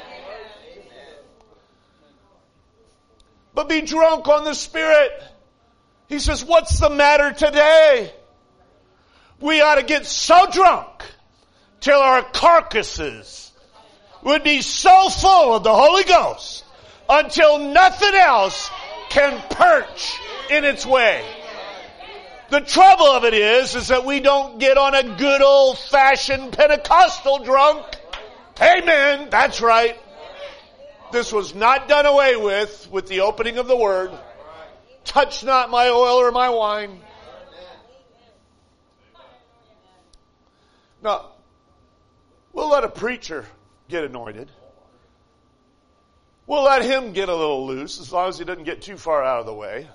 But be drunk on the Spirit. He says, what's the matter today? We ought to get so drunk till our carcasses would be so full of the Holy Ghost until nothing else can perch in its way. The trouble of it is that we don't get on a good old-fashioned Pentecostal drunk. Amen. That's right. This was not done away with the opening of the Word. Touch not my oil or my wine. No. We'll let a preacher get anointed. We'll let him get a little loose as long as he doesn't get too far out of the way.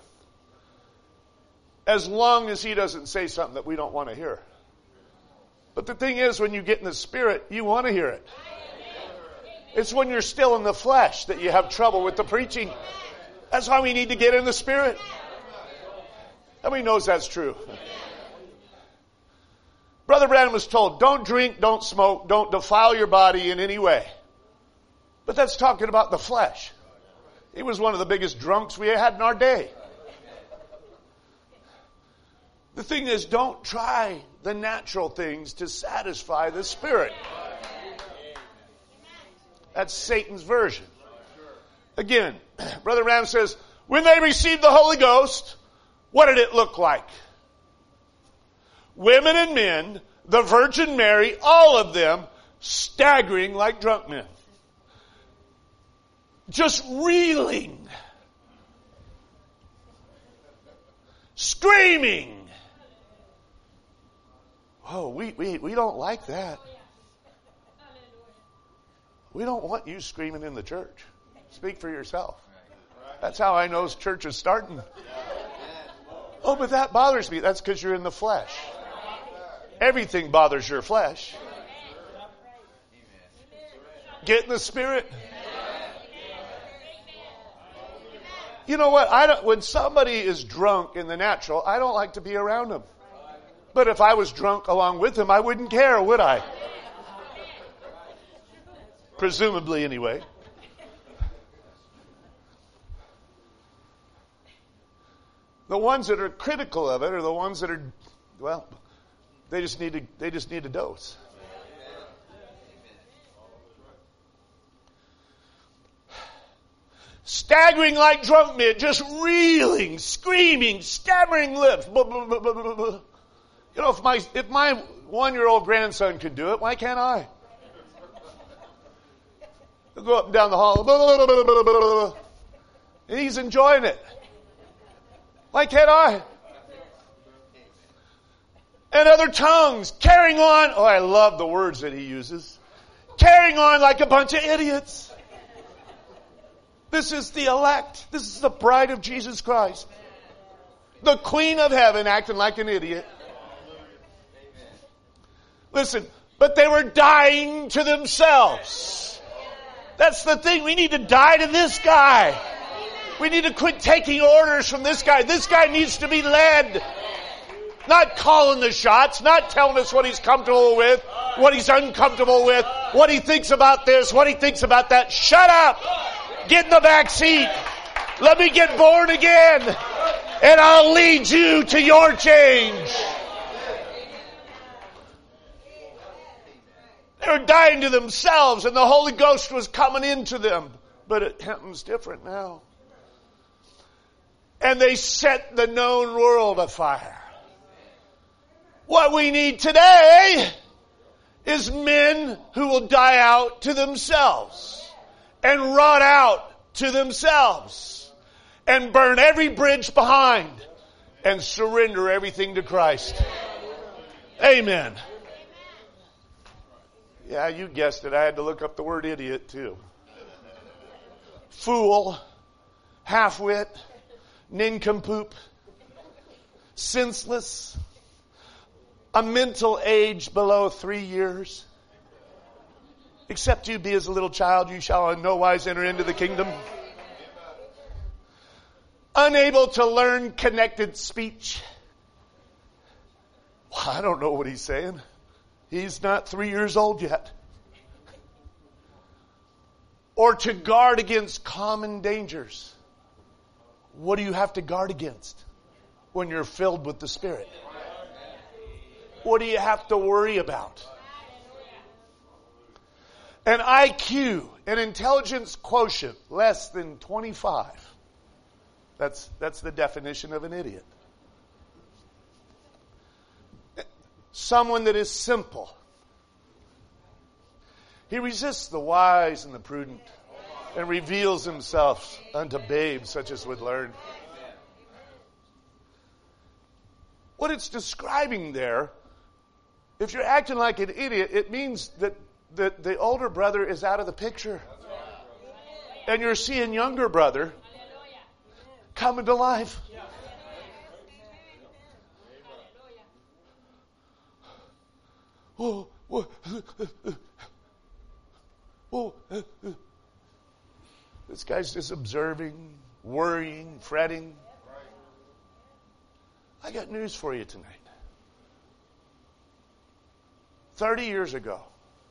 As long as he doesn't say something that we don't want to hear. But the thing is, when you get in the Spirit, you want to hear it. It's when you're still in the flesh that you have trouble with the preaching. That's why we need to get in the Spirit. How many knows that's true? Brother Branham was told, don't drink, don't smoke, don't defile your body in any way. But that's talking about the flesh. He was one of the biggest drunks we had in our day. The thing is, don't try the natural things to satisfy the Spirit. That's Satan's version. Again, Brother Branham says, when they received the Holy Ghost, what did it look like? Women and men, the Virgin Mary, all of them staggering like drunk men. Just reeling. Screaming. Oh, we don't like that. We don't want you screaming in the church. Speak for yourself. That's how I know church is starting. Oh, but that bothers me. That's because you're in the flesh. Everything bothers your flesh. Get in the Spirit. You know what? When somebody is drunk in the natural, I don't like to be around them. But if I was drunk along with him, I wouldn't care, would I? Presumably, anyway. The ones that are critical of it are the ones that are, well, they just need a dose. Staggering like drunk men, just reeling, screaming, stammering lips. Blah, blah, blah, blah, blah, blah. You know, if my 1-year-old grandson could do it, why can't I? He'll go up and down the hall, blah, blah, blah, blah, blah, blah, blah, and he's enjoying it. Why can't I? And other tongues, carrying on. Oh, I love the words that he uses. Carrying on like a bunch of idiots. This is the elect. This is the bride of Jesus Christ. The Queen of Heaven acting like an idiot. Listen, but they were dying to themselves. That's the thing. We need to die to this guy. We need to quit taking orders from this guy. This guy needs to be led. Not calling the shots, not telling us what he's comfortable with, what he's uncomfortable with, what he thinks about this, what he thinks about that. Shut up! Get in the back seat. Let me get born again, and I'll lead you to your change. They were dying to themselves, and the Holy Ghost was coming into them. But it happens different now. And they set the known world afire. What we need today is men who will die out to themselves and rot out to themselves and burn every bridge behind and surrender everything to Christ. Amen. Yeah, you guessed it. I had to look up the word idiot too. Fool, half-wit, nincompoop, senseless, a mental age below 3 years. Except you be as a little child, you shall in no wise enter into the kingdom. Unable to learn connected speech. Well, I don't know what he's saying. He's not 3 years old yet. Or to guard against common dangers. What do you have to guard against when you're filled with the Spirit? What do you have to worry about? An IQ, an intelligence quotient less than 25. That's the definition of an idiot. Someone that is simple. He resists the wise and the prudent. and reveals himself unto babes such as would learn. What it's describing there, if you're acting like an idiot, it means that the older brother is out of the picture. And you're seeing younger brother coming to life. Whoa, whoa, whoa. This guy's just observing, worrying, fretting. I got news for you tonight. 30 years ago,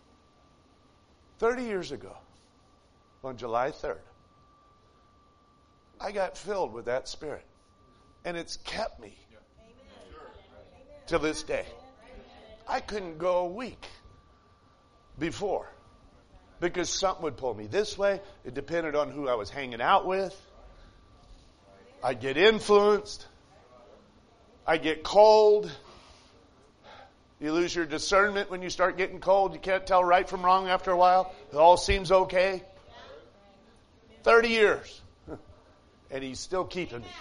on July 3rd, I got filled with that Spirit. And it's kept me to this day. I couldn't go a week before because something would pull me this way. It depended on who I was hanging out with. I'd get influenced. I'd get cold. You lose your discernment when you start getting cold. You can't tell right from wrong after a while. It all seems okay. 30 years. And he's still keeping me.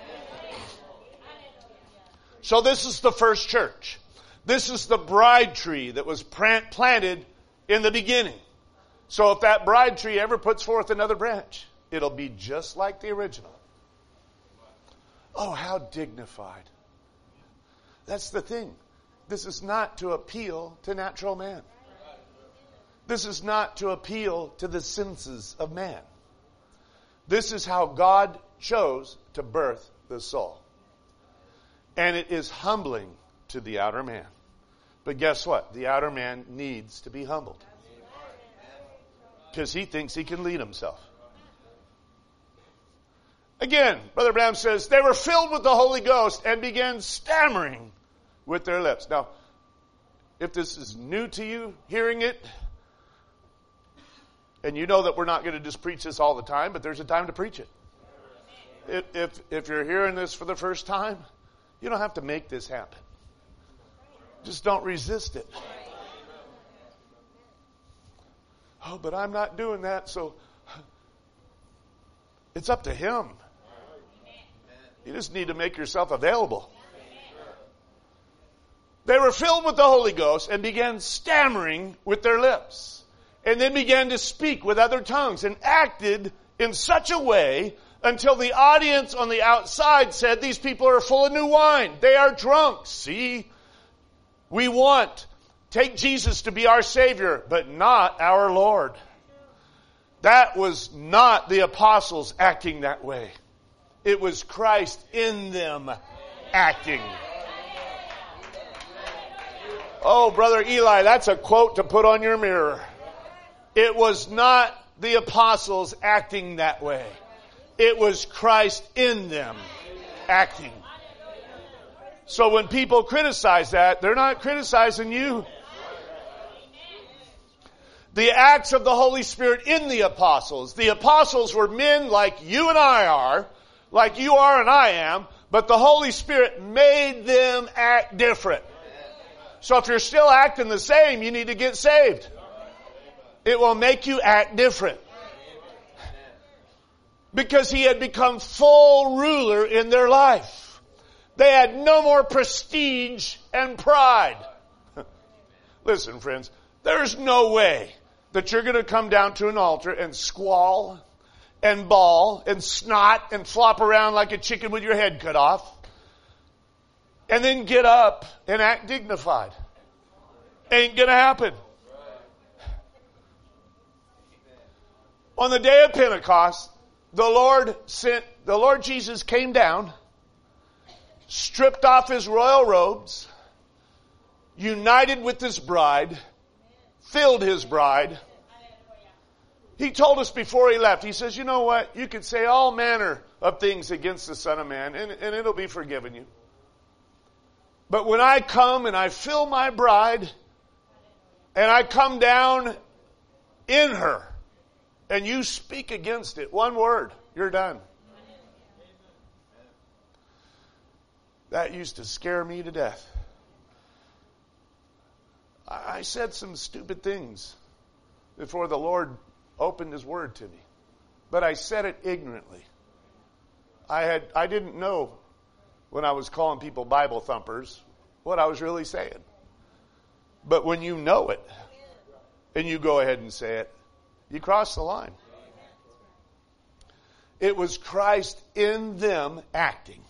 So this is the first church. This is the bride tree that was planted in the beginning. So if that bride tree ever puts forth another branch, it'll be just like the original. Oh, how dignified. That's the thing. This is not to appeal to natural man. This is not to appeal to the senses of man. This is how God chose to birth the soul. And it is humbling to the outer man. But guess what? The outer man needs to be humbled. Because he thinks he can lead himself. Again, Brother Branham says, they were filled with the Holy Ghost and began stammering with their lips. Now, if this is new to you, hearing it, and you know that we're not going to just preach this all the time, but there's a time to preach it. If you're hearing this for the first time, you don't have to make this happen. Just don't resist it. Oh, but I'm not doing that, so it's up to him. You just need to make yourself available. They were filled with the Holy Ghost and began stammering with their lips. And then began to speak with other tongues and acted in such a way until the audience on the outside said, these people are full of new wine. They are drunk. See, we take Jesus to be our Savior, but not our Lord. That was not the apostles acting that way. It was Christ in them acting. Oh, Brother Eli, that's a quote to put on your mirror. It was not the apostles acting that way. It was Christ in them acting. So when people criticize that, they're not criticizing you. The acts of the Holy Spirit in the apostles. The apostles were men like you and I are, like you are and I am, but the Holy Spirit made them act different. So if you're still acting the same, you need to get saved. It will make you act different. Because he had become full ruler in their life. They had no more prestige and pride. Listen, friends, there's no way that you're going to come down to an altar and squall and bawl and snot and flop around like a chicken with your head cut off and then get up and act dignified. Ain't going to happen. On the day of Pentecost, the Lord Jesus came down, stripped off his royal robes, united with his bride, filled his bride. He told us before he left, he says, you know what? You can say all manner of things against the Son of Man, and it'll be forgiven you. But when I come and I fill my bride, and I come down in her, and you speak against it, one word, you're done. That used to scare me to death. I said some stupid things before the Lord opened his word to me. But I said it ignorantly. I didn't know when I was calling people Bible thumpers what I was really saying. But when you know it and you go ahead and say it, you cross the line. It was Christ in them acting.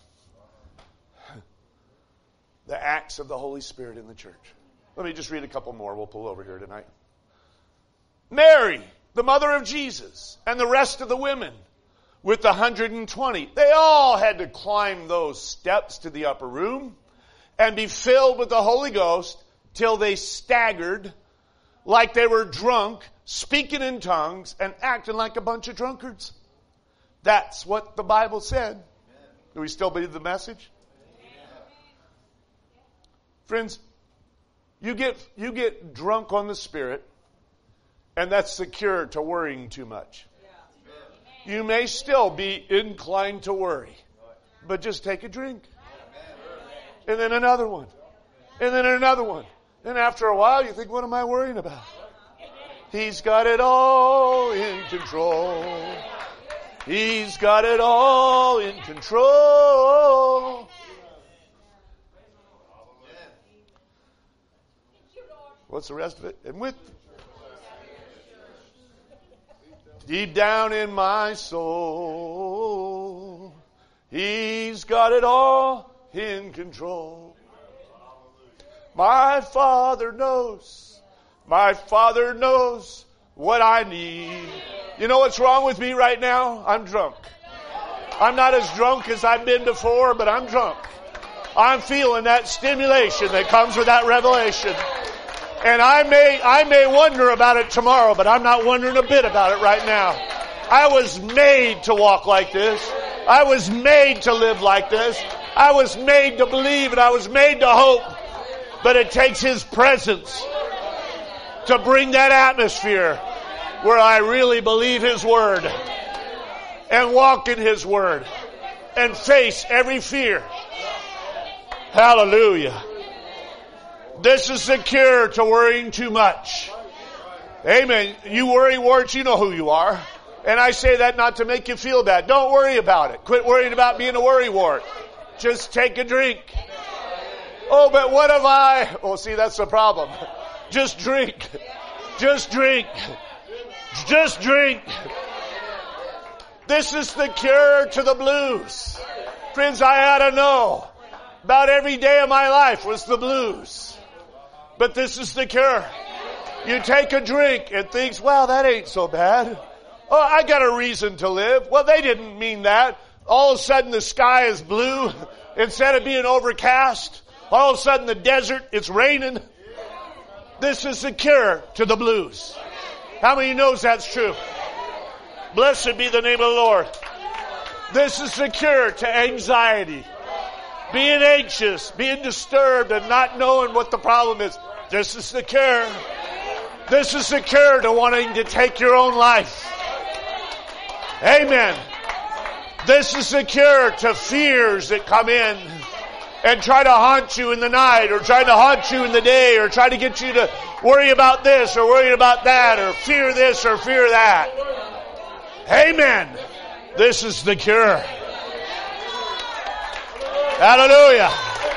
The acts of the Holy Spirit in the church. Let me just read a couple more. We'll pull over here tonight. Mary, the mother of Jesus, and the rest of the women with the 120. They all had to climb those steps to the upper room and be filled with the Holy Ghost till they staggered like they were drunk, speaking in tongues and acting like a bunch of drunkards. That's what the Bible said. Do we still believe the message? Friends, you get drunk on the Spirit, and that's the cure to worrying too much. You may still be inclined to worry, but just take a drink. And then another one. And then another one. And after a while, you think, what am I worrying about? He's got it all in control. He's got it all in control. What's the rest of it? And with deep down in my soul, He's got it all in control. My Father knows. My Father knows what I need. You know what's wrong with me right now? I'm drunk. I'm not as drunk as I've been before, but I'm drunk. I'm feeling that stimulation that comes with that revelation. And I may wonder about it tomorrow, but I'm not wondering a bit about it right now. I was made to walk like this. I was made to live like this. I was made to believe and I was made to hope. But it takes His presence to bring that atmosphere where I really believe His Word and walk in His Word and face every fear. Hallelujah. This is the cure to worrying too much. Amen. You worry warts, you know who you are. And I say that not to make you feel bad. Don't worry about it. Quit worrying about being a worry wart. Just take a drink. Oh, but what have I? Oh, see, that's the problem. Just drink. Just drink. Just drink. This is the cure to the blues. Friends, I ought to know. About every day of my life was the blues. But this is the cure. You take a drink and thinks, well, that ain't so bad. Oh, I got a reason to live. Well, they didn't mean that. All of a sudden the sky is blue instead of being overcast. All of a sudden the desert, it's raining. This is the cure to the blues. How many knows that's true? Blessed be the name of the Lord. This is the cure to anxiety. Being anxious, being disturbed, and not knowing what the problem is. This is the cure. This is the cure to wanting to take your own life. Amen. This is the cure to fears that come in and try to haunt you in the night, or try to haunt you in the day, or try to get you to worry about this or worry about that, or fear this or fear that. Amen. This is the cure. Hallelujah.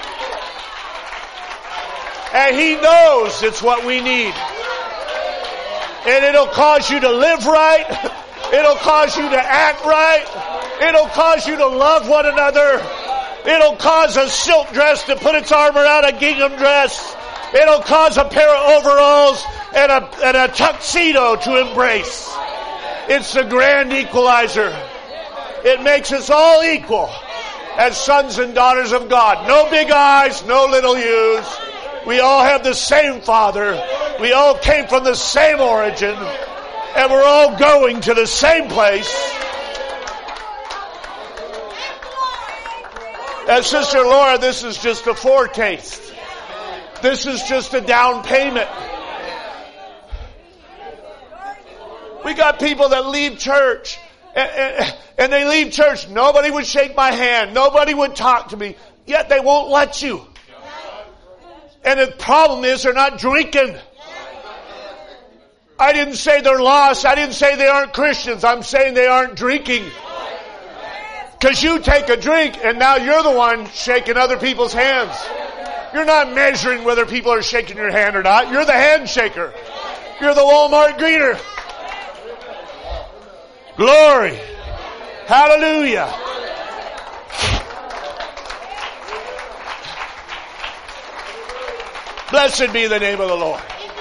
And He knows it's what we need. And it'll cause you to live right. It'll cause you to act right. It'll cause you to love one another. It'll cause a silk dress to put its arm around a gingham dress. It'll cause a pair of overalls and a tuxedo to embrace. It's the grand equalizer. It makes us all equal as sons and daughters of God. No big I's, no little U's. We all have the same Father. We all came from the same origin. And we're all going to the same place. And Sister Laura, this is just a foretaste. This is just a down payment. We got people that leave church. And they leave church. Nobody would shake my hand. Nobody would talk to me. Yet they won't let you. And the problem is they're not drinking. I didn't say they're lost. I didn't say they aren't Christians. I'm saying they aren't drinking. Because you take a drink and now you're the one shaking other people's hands. You're not measuring whether people are shaking your hand or not. You're the handshaker. You're the Walmart greeter. Glory. Hallelujah. Blessed be the name of the Lord.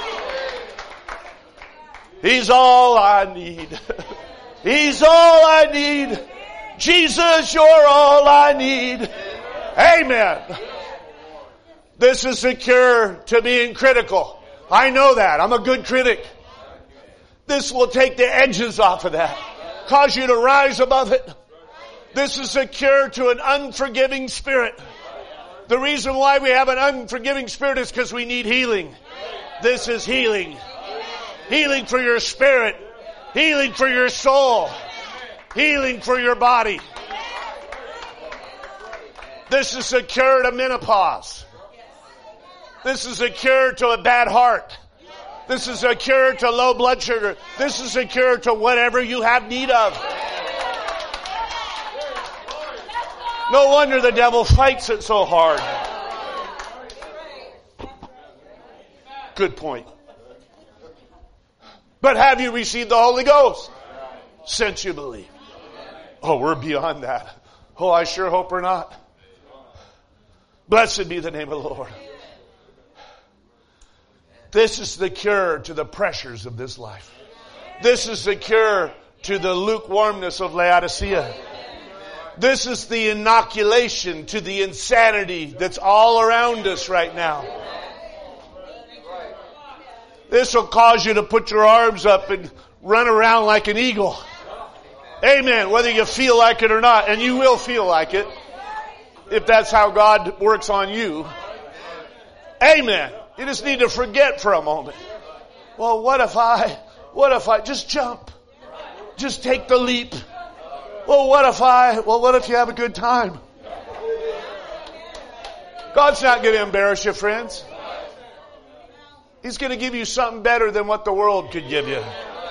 He's all I need. He's all I need. Jesus, you're all I need. Amen. This is the cure to being critical. I know that. I'm a good critic. This will take the edges off of that. Cause you to rise above it. This is a cure to an unforgiving spirit. The reason why we have an unforgiving spirit is because we need healing. This is healing. Healing for your spirit. Healing for your soul. Healing for your body. This is a cure to menopause. This is a cure to a bad heart. This is a cure to low blood sugar. This is a cure to whatever you have need of. No wonder the devil fights it so hard. Good point. But have you received the Holy Ghost since you believe? Oh, we're beyond that. Oh, I sure hope we're not. Blessed be the name of the Lord. This is the cure to the pressures of this life. This is the cure to the lukewarmness of Laodicea. This is the inoculation to the insanity that's all around us right now. This will cause you to put your arms up and run around like an eagle. Amen. Whether you feel like it or not. And you will feel like it. If that's how God works on you. Amen. You just need to forget for a moment. Well, what if I just jump? Just take the leap. Well, what if you have a good time? God's not going to embarrass you, friends. He's going to give you something better than what the world could give you.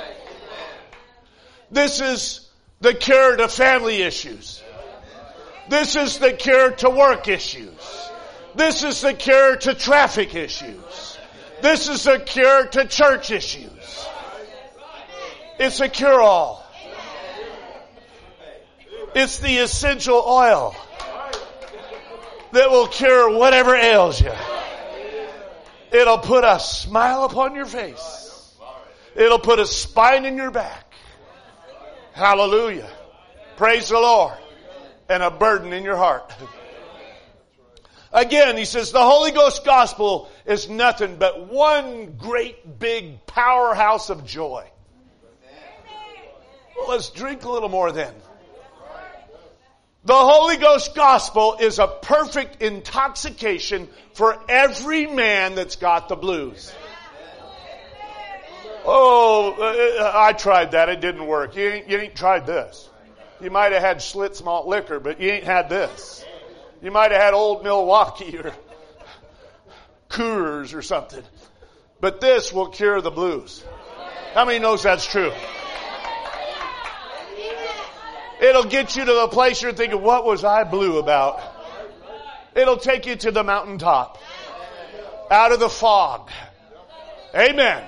This is the cure to family issues. This is the cure to work issues. This is the cure to traffic issues. This is the cure to church issues. It's a cure-all. It's the essential oil that will cure whatever ails you. It'll put a smile upon your face. It'll put a spine in your back. Hallelujah. Praise the Lord. And a burden in your heart. Again, he says the Holy Ghost gospel is nothing but one great big powerhouse of joy. Well, let's drink a little more then. The Holy Ghost gospel is a perfect intoxication for every man that's got the blues. Oh, I tried that. It didn't work. You ain't tried this. You might have had Schlitz malt liquor, but you ain't had this. You might have had Old Milwaukee or Coors or something. But this will cure the blues. How many knows that's true? It'll get you to the place you're thinking, what was I blue about? It'll take you to the mountaintop. Out of the fog. Amen.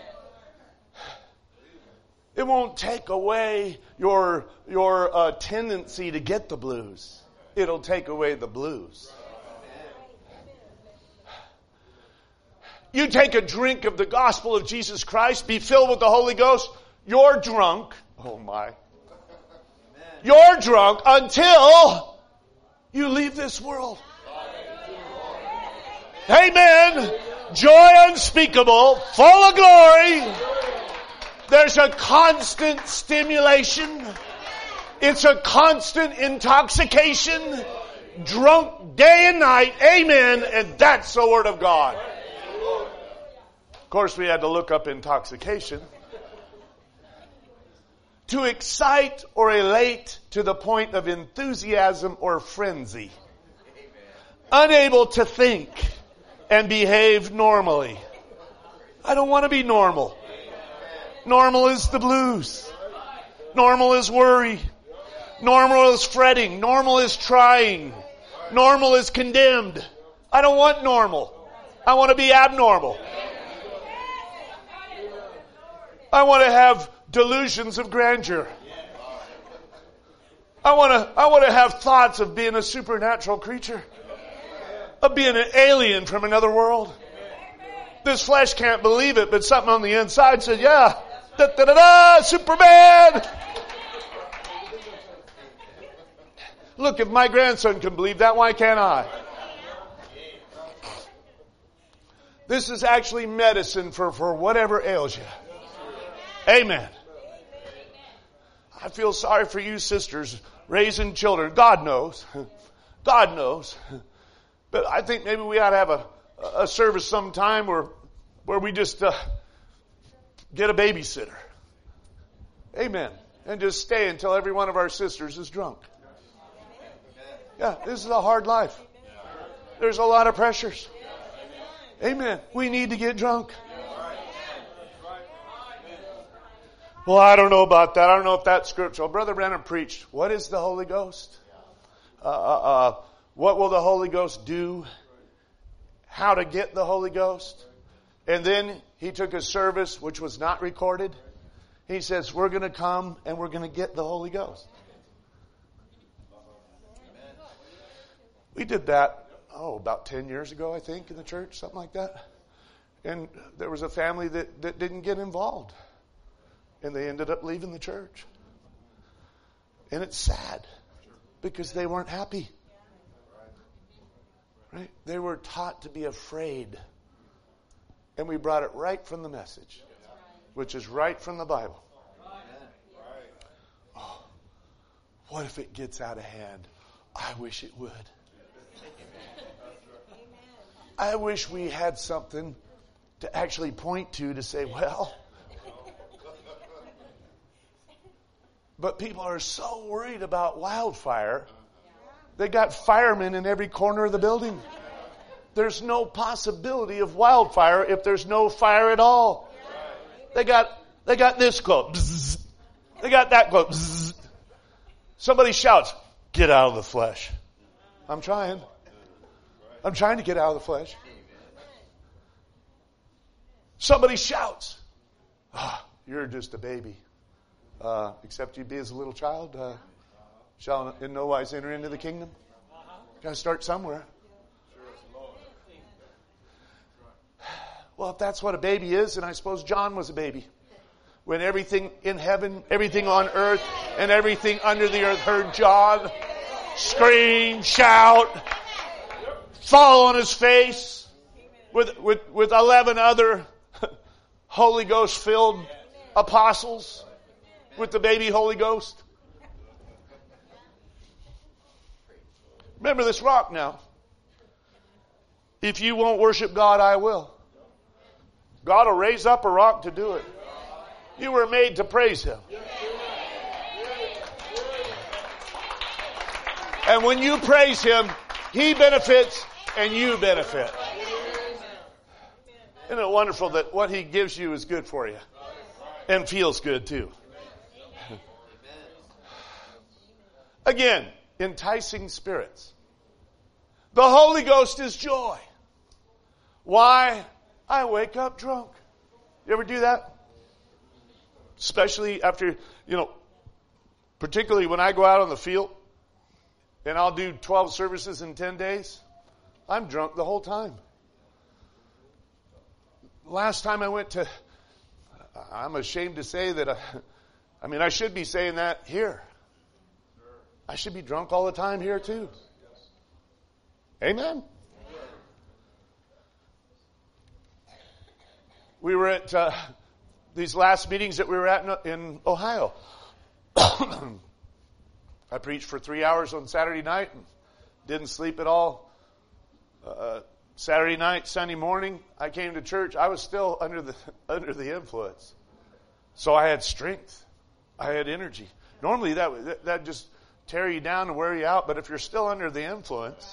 It won't take away your tendency to get the blues. It'll take away the blues. You take a drink of the gospel of Jesus Christ, be filled with the Holy Ghost, you're drunk. Oh my. You're drunk until you leave this world. Amen. Joy unspeakable, full of glory. There's a constant stimulation. It's a constant intoxication. Drunk day and night. Amen. And that's the Word of God. Of course, we had to look up intoxication. To excite or elate to the point of enthusiasm or frenzy. Unable to think and behave normally. I don't want to be normal. Normal is the blues. Normal is worry. Normal is fretting. Normal is trying. Normal is condemned. I don't want normal. I want to be abnormal. I want to have delusions of grandeur. I want to have thoughts of being a supernatural creature. Of being an alien from another world. This flesh can't believe it, but something on the inside says, yeah, da-da-da-da, Superman! Look, if my grandson can believe that, why can't I? This is actually medicine for whatever ails you. Amen. I feel sorry for you sisters raising children. God knows. God knows. But I think maybe we ought to have a service sometime where we just get a babysitter. Amen. And just stay until every one of our sisters is drunk. Yeah, this is a hard life. There's a lot of pressures. Amen. We need to get drunk. Well, I don't know about that. I don't know if that's scriptural. Brother Brennan preached, what is the Holy Ghost? What will the Holy Ghost do? How to get the Holy Ghost? And then he took a service which was not recorded. He says, we're going to come and we're going to get the Holy Ghost. We did that, about 10 years ago, I think, in the church, something like that. And there was a family that didn't get involved. And they ended up leaving the church. And it's sad because they weren't happy. Right? They were taught to be afraid. And we brought it right from the message, which is right from the Bible. Oh, what if it gets out of hand? I wish it would. I wish we had something to actually point to say, well, but people are so worried about wildfire. They got firemen in every corner of the building. There's no possibility of wildfire if there's no fire at all. They got this quote. Bzz. They got that quote. Bzz. Somebody shouts, get out of the flesh. I'm trying to get out of the flesh. Somebody shouts, you're just a baby. Except you be as a little child, shall in no wise enter into the kingdom. Got to start somewhere. Well, if that's what a baby is, then I suppose John was a baby. When everything in heaven, everything on earth, and everything under the earth heard John scream, shout, fall on his face with 11 other Holy Ghost filled apostles with the baby Holy Ghost. Remember this rock now. If you won't worship God, I will. God will raise up a rock to do it. You were made to praise Him. And when you praise Him, He benefits and you benefit. Isn't it wonderful that what He gives you is good for you? And feels good too. Again, enticing spirits. The Holy Ghost is joy. Why? I wake up drunk. You ever do that? Especially after, particularly when I go out on the field and I'll do 12 services in 10 days. I'm drunk the whole time. Last time I went to, I'm ashamed to say that, I should be saying that here. I should be drunk all the time here too. Amen. We were at these last meetings that we were at in Ohio. I preached for 3 hours on Saturday night and didn't sleep at all. Saturday night, Sunday morning, I came to church. I was still under the influence, so I had strength. I had energy. Normally that just tear you down and wear you out. But if you're still under the influence,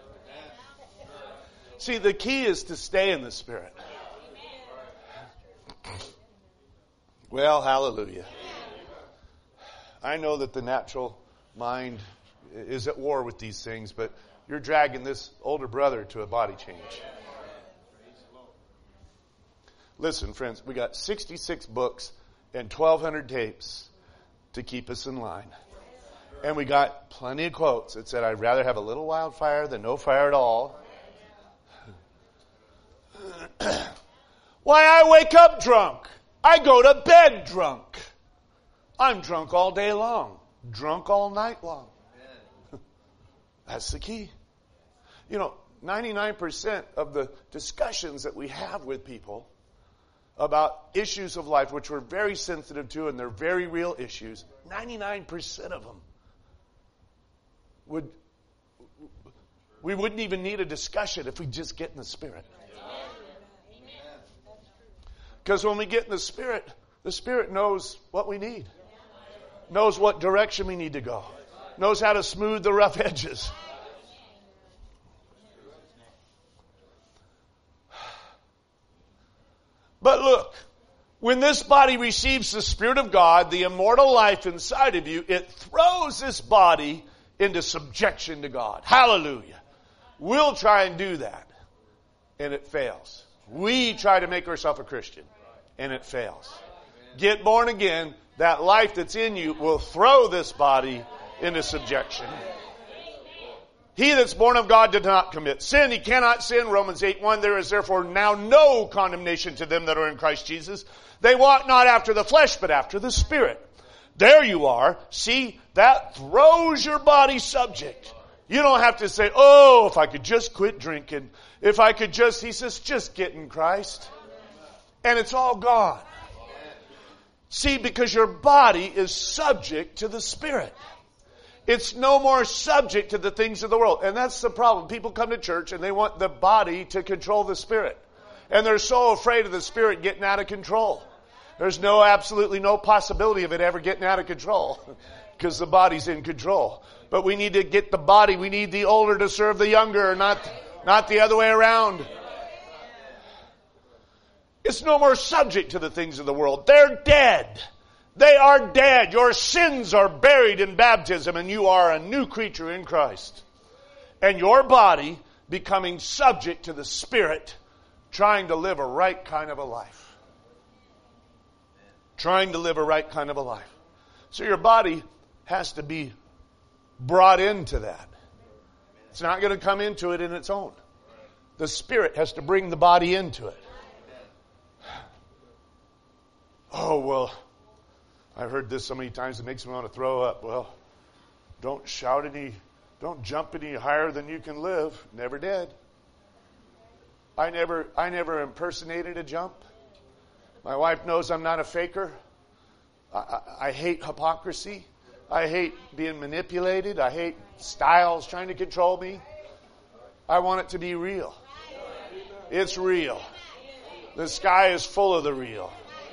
see, the key is to stay in the Spirit. Well, hallelujah. I know that the natural mind is at war with these things, but you're dragging this older brother to a body change. Listen, friends, we got 66 books and 1,200 tapes to keep us in line. And we got plenty of quotes that said, I'd rather have a little wildfire than no fire at all. Why I wake up drunk. I go to bed drunk. I'm drunk all day long. Drunk all night long. That's the key. 99% of the discussions that we have with people about issues of life, which we're very sensitive to, and they're very real issues, 99% of them we wouldn't even need a discussion if we just get in the Spirit. Because when we get in the Spirit knows what we need. Knows what direction we need to go. Knows how to smooth the rough edges. But look, when this body receives the Spirit of God, the immortal life inside of you, it throws this body into subjection to God. Hallelujah. We'll try and do that, and it fails. We try to make ourselves a Christian, and it fails. Get born again. That life that's in you will throw this body into subjection. He that's born of God did not commit sin. He cannot sin. Romans 8:1. There is therefore now no condemnation to them that are in Christ Jesus. They walk not after the flesh, but after the Spirit. There you are. See, that throws your body subject. You don't have to say, oh, if I could just quit drinking. If I could just, he says, just get in Christ. And it's all gone. See, because your body is subject to the Spirit. It's no more subject to the things of the world. And that's the problem. People come to church and they want the body to control the Spirit. And they're so afraid of the Spirit getting out of control. There's absolutely no possibility of it ever getting out of control. Because the body's in control. But we need to get the body. We need the older to serve the younger, not the other way around. It's no more subject to the things of the world. They're dead. They are dead. Your sins are buried in baptism, and you are a new creature in Christ. And your body becoming subject to the Spirit, trying to live a right kind of a life. Trying to live a right kind of a life. So your body has to be brought into that. It's not going to come into it in its own. The Spirit has to bring the body into it. Oh, well, I've heard this so many times it makes me want to throw up. Well, don't jump any higher than you can live. Never did. I never impersonated a jump. My wife knows I'm not a faker. I hate hypocrisy. I hate being manipulated. I hate styles trying to control me. I want it to be real. It's real. The sky is full of the real.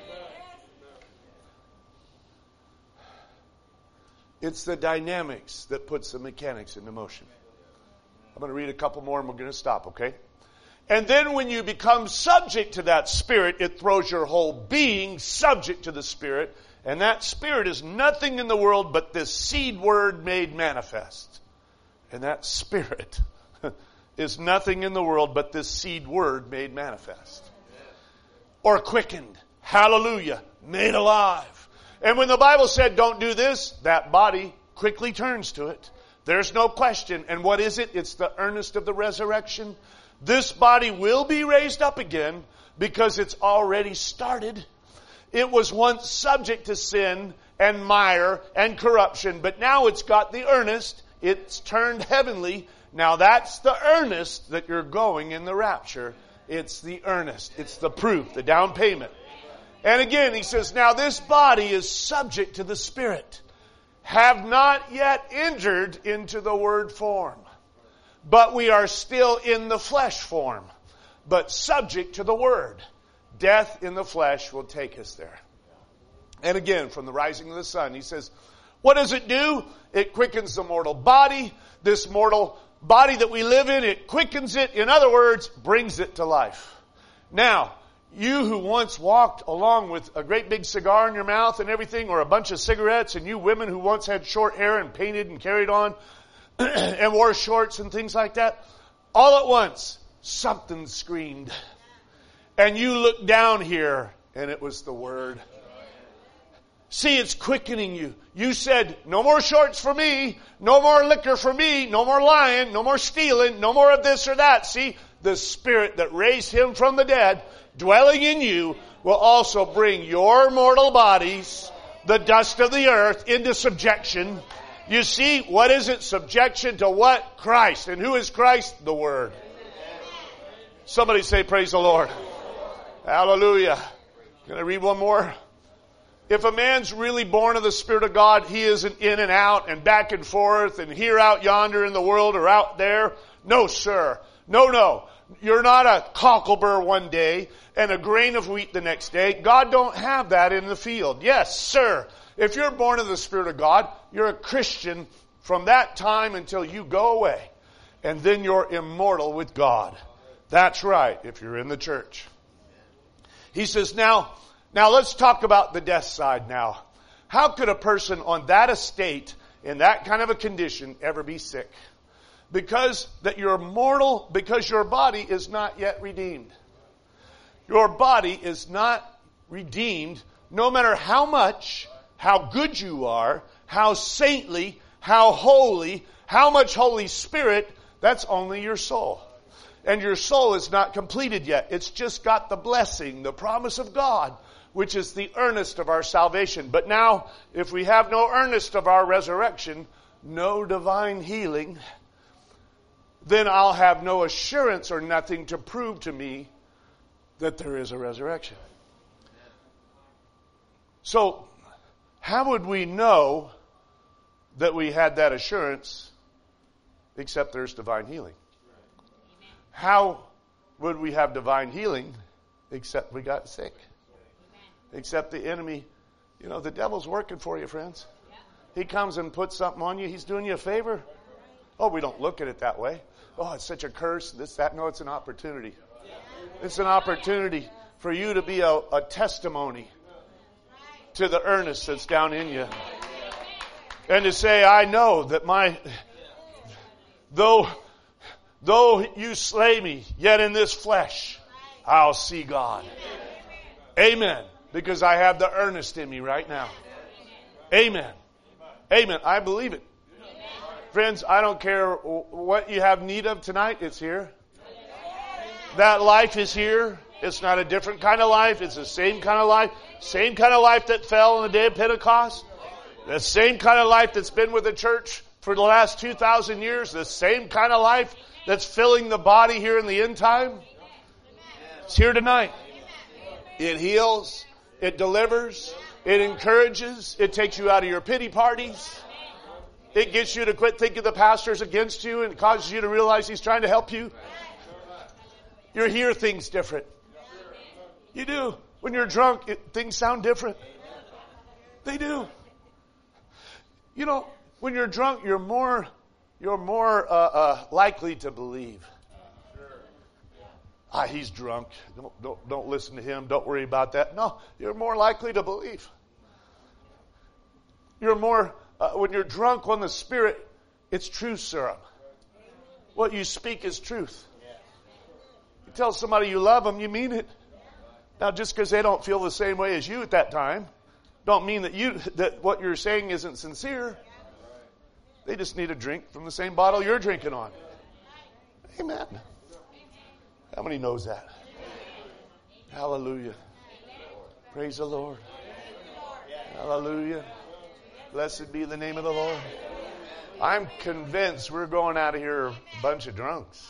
It's the dynamics that puts the mechanics into motion. I'm going to read a couple more and we're going to stop, okay? And then when you become subject to that Spirit, it throws your whole being subject to the Spirit. And that Spirit is nothing in the world but this seed word made manifest. And that Spirit is nothing in the world but this seed word made manifest. Or quickened. Hallelujah. Made alive. And when the Bible said don't do this, that body quickly turns to it. There's no question. And what is it? It's the earnest of the resurrection. This body will be raised up again because it's already started. It was once subject to sin and mire and corruption, but now it's got the earnest. It's turned heavenly. Now that's the earnest that you're going in the rapture. It's the earnest. It's the proof, the down payment. And again, he says, now this body is subject to the Spirit. Have not yet entered into the word form. But we are still in the flesh form. But subject to the word. Death in the flesh will take us there. And again, from the rising of the sun, he says, what does it do? It quickens the mortal body. This mortal body that we live in, it quickens it. In other words, brings it to life. Now, You who once walked along with a great big cigar in your mouth and everything, or a bunch of cigarettes, and you women who once had short hair and painted and carried on and wore shorts and things like that, all at once, something screamed. And you looked down here, and it was the Word. See, it's quickening you. You said, no more shorts for me, no more liquor for me, no more lying, no more stealing, no more of this or that. See, the Spirit that raised Him from the dead, dwelling in you, will also bring your mortal bodies, the dust of the earth, into subjection. You see, what is it? Subjection to what? Christ. And who is Christ? The Word. Somebody say, praise the Lord. Hallelujah. Can I read one more? If a man's really born of the Spirit of God, he isn't in and out and back and forth and here out yonder in the world or out there. No, sir. No. You're not a cocklebur one day and a grain of wheat the next day. God don't have that in the field. Yes, sir. If you're born of the Spirit of God, you're a Christian from that time until you go away. And then you're immortal with God. That's right, if you're in the church. He says, now let's talk about the death side now. How could a person on that estate, in that kind of a condition, ever be sick? Because that you're mortal, because your body is not yet redeemed. Your body is not redeemed, no matter how much, how good you are, how saintly, how holy, how much Holy Spirit, that's only your soul. And your soul is not completed yet. It's just got the blessing, the promise of God, which is the earnest of our salvation. But now, if we have no earnest of our resurrection, no divine healing, then I'll have no assurance or nothing to prove to me that there is a resurrection. So, how would we know that we had that assurance except there's divine healing? How would we have divine healing except we got sick? Except the enemy, the devil's working for you, friends. He comes and puts something on you. He's doing you a favor. Oh, we don't look at it that way. Oh, it's such a curse, this, that. No, it's an opportunity. It's an opportunity for you to be a testimony to the earnest that's down in you. And to say, I know that though you slay me, yet in this flesh, I'll see God. Amen. Because I have the earnest in me right now. Amen. Amen. I believe it. Friends, I don't care what you have need of tonight, it's here. That life is here. It's not a different kind of life. It's the same kind of life. Same kind of life that fell on the day of Pentecost. The same kind of life that's been with the church for the last 2,000 years. The same kind of life that's filling the body here in the end time. It's here tonight. It heals. It delivers. It encourages. It takes you out of your pity parties. It gets you to quit thinking the pastor's against you and causes you to realize he's trying to help you. You hear things different. You do. When you're drunk, things sound different. They do. When you're drunk, you're more likely to believe. He's drunk. Don't listen to him. Don't worry about that. No, you're more likely to believe. You're more, when you're drunk on the Spirit, it's truth serum. What you speak is truth. You tell somebody you love them, you mean it. Now, just because they don't feel the same way as you at that time, don't mean that what you're saying isn't sincere. They just need a drink from the same bottle you're drinking on. Amen. How many knows that? Hallelujah. Praise the Lord. Hallelujah. Blessed be the name of the Lord. I'm convinced we're going out of here a bunch of drunks.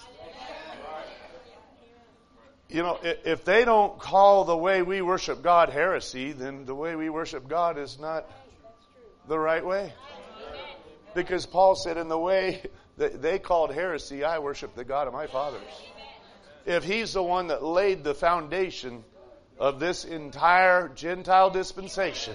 If they don't call the way we worship God heresy, then the way we worship God is not the right way. Because Paul said, in the way that they called heresy, I worship the God of my fathers. If he's the one that laid the foundation of this entire Gentile dispensation,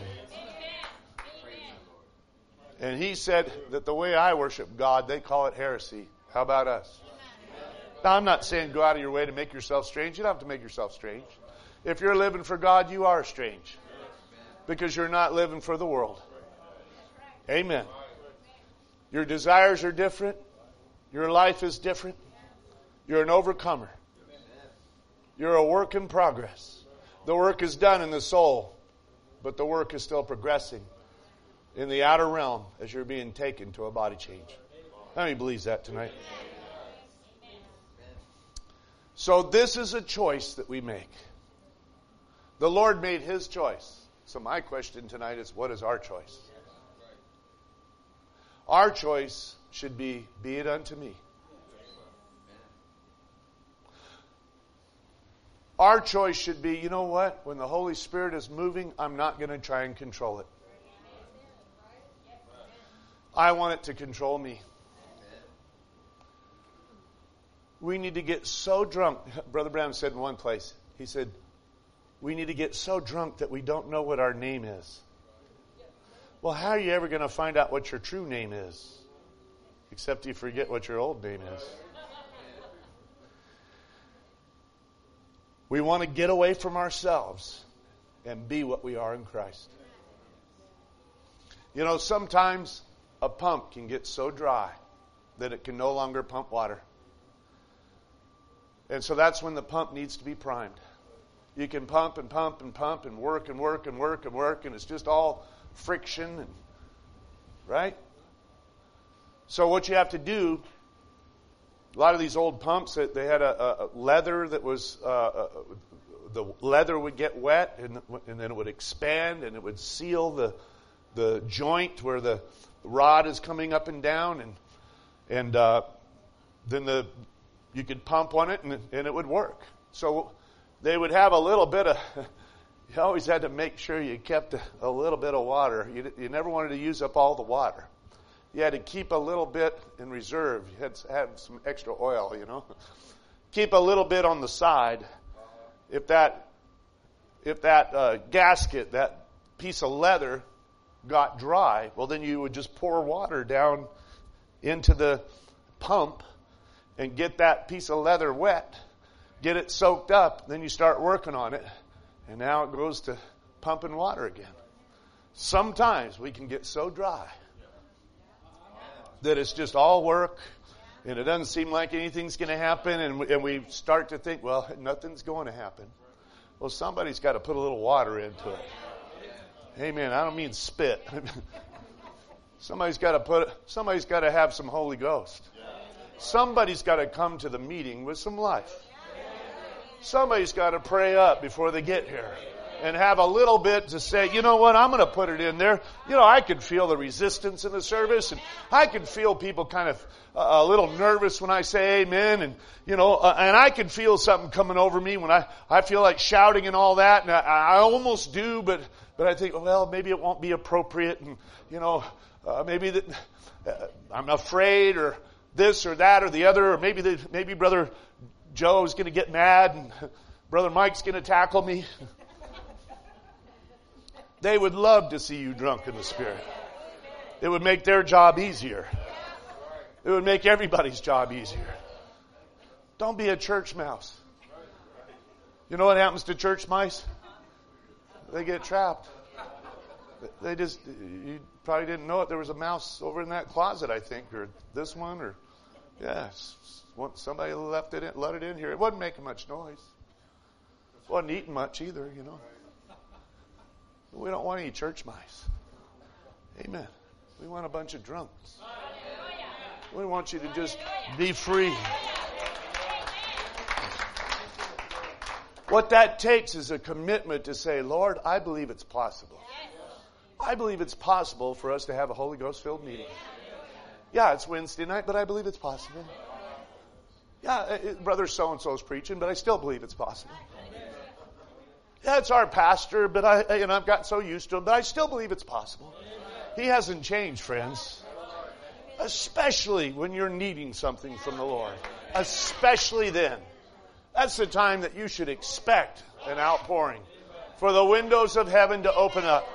and he said that the way I worship God, they call it heresy. How about us? Now, I'm not saying go out of your way to make yourself strange. You don't have to make yourself strange. If you're living for God, you are strange. Because you're not living for the world. Amen. Your desires are different. Your life is different. You're an overcomer. You're a work in progress. The work is done in the soul, but the work is still progressing in the outer realm as you're being taken to a body change. How many believes that tonight? So this is a choice that we make. The Lord made His choice. So my question tonight is, what is our choice? Our choice should be it unto me. Our choice should be, you know what? When the Holy Spirit is moving, I'm not going to try and control it. I want it to control me. We need to get so drunk. Brother Brown said in one place, he said, we need to get so drunk that we don't know what our name is. Well, how are you ever going to find out what your true name is? Except you forget what your old name is. We want to get away from ourselves and be what we are in Christ. You know, sometimes a pump can get so dry that it can no longer pump water. And so that's when the pump needs to be primed. You can pump and pump and pump and work and work and work and work, and it's just all friction, and, right? So what you have to do, a lot of these old pumps, they had a leather that was, the leather would get wet, and then it would expand, and it would seal the joint where the rod is coming up and down, and then you could pump on it, and it would work. So they would have a little bit of, you always had to make sure you kept a little bit of water. You never wanted to use up all the water. You had to keep a little bit in reserve. You had to have some extra oil, you know. Keep a little bit on the side. If that gasket, that piece of leather got dry, well, then you would just pour water down into the pump and get that piece of leather wet, get it soaked up, then you start working on it, and now it goes to pumping water again. Sometimes we can get so dry that it's just all work, and it doesn't seem like anything's going to happen, and we start to think, well, nothing's going to happen. Well, somebody's got to put a little water into it. Amen. I don't mean spit. Somebody's got to have some Holy Ghost. Somebody's got to come to the meeting with some life. Somebody's got to pray up before they get here and have a little bit to say, you know what, I'm going to put it in there. You know, I could feel the resistance in the service, and I could feel people kind of a little nervous when I say amen, and you know, and I can feel something coming over me when I feel like shouting and all that, and I almost do, but I think, well, maybe it won't be appropriate, and you know, maybe that I'm afraid, or this or that or the other, or maybe Brother Joe is going to get mad and Brother Mike's going to tackle me. They would love to see you drunk in the Spirit. It would make their job easier. It would make everybody's job easier. Don't be a church mouse. You know what happens to church mice? They get trapped. You probably didn't know it. There was a mouse over in that closet, I think, or this one, or yes, somebody let it in here. It wasn't making much noise. It wasn't eating much either, you know. We don't want any church mice. Amen. We want a bunch of drunks. We want you to just be free. What that takes is a commitment to say, Lord, I believe it's possible. I believe it's possible for us to have a Holy Ghost-filled meeting. Yeah, it's Wednesday night, but I believe it's possible. Yeah, Brother so-and-so's preaching, but I still believe it's possible. Yeah, it's our pastor, but I've gotten so used to him, but I still believe it's possible. He hasn't changed, friends. Especially when you're needing something from the Lord. Especially then. That's the time that you should expect an outpouring for the windows of heaven to open up.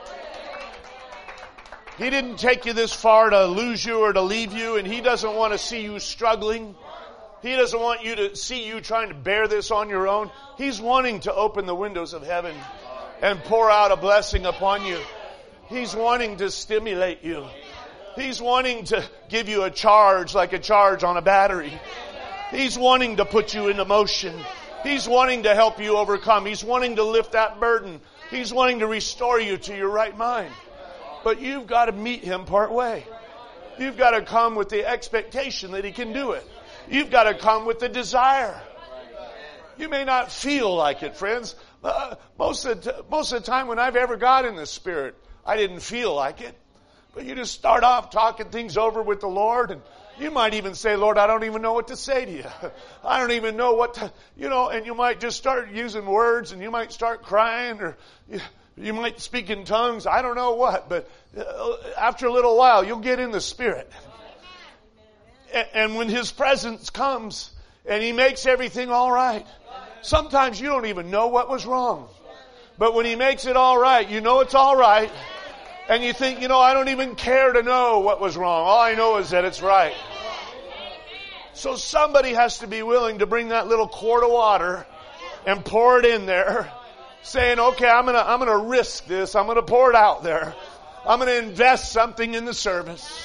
He didn't take you this far to lose you or to leave you, and He doesn't want to see you struggling. He doesn't want you to see you trying to bear this on your own. He's wanting to open the windows of heaven and pour out a blessing upon you. He's wanting to stimulate you. He's wanting to give you a charge, like a charge on a battery. He's wanting to put you into motion. He's wanting to help you overcome. He's wanting to lift that burden. He's wanting to restore you to your right mind. But you've got to meet Him part way. You've got to come with the expectation that He can do it. You've got to come with the desire. You may not feel like it, friends. Most of the time when I've ever got in the Spirit, I didn't feel like it. But you just start off talking things over with the Lord, and you might even say, Lord, I don't even know what to say to you. I don't even know what to, and you might just start using words, and you might start crying, or you might speak in tongues. I don't know what, but after a little while, you'll get in the Spirit. And when His presence comes, and He makes everything all right, sometimes you don't even know what was wrong. But when He makes it all right, you know it's all right. And you think, I don't even care to know what was wrong. All I know is that it's right. So somebody has to be willing to bring that little quart of water and pour it in there, saying, okay, I'm gonna risk this. I'm gonna pour it out there. I'm gonna invest something in the service.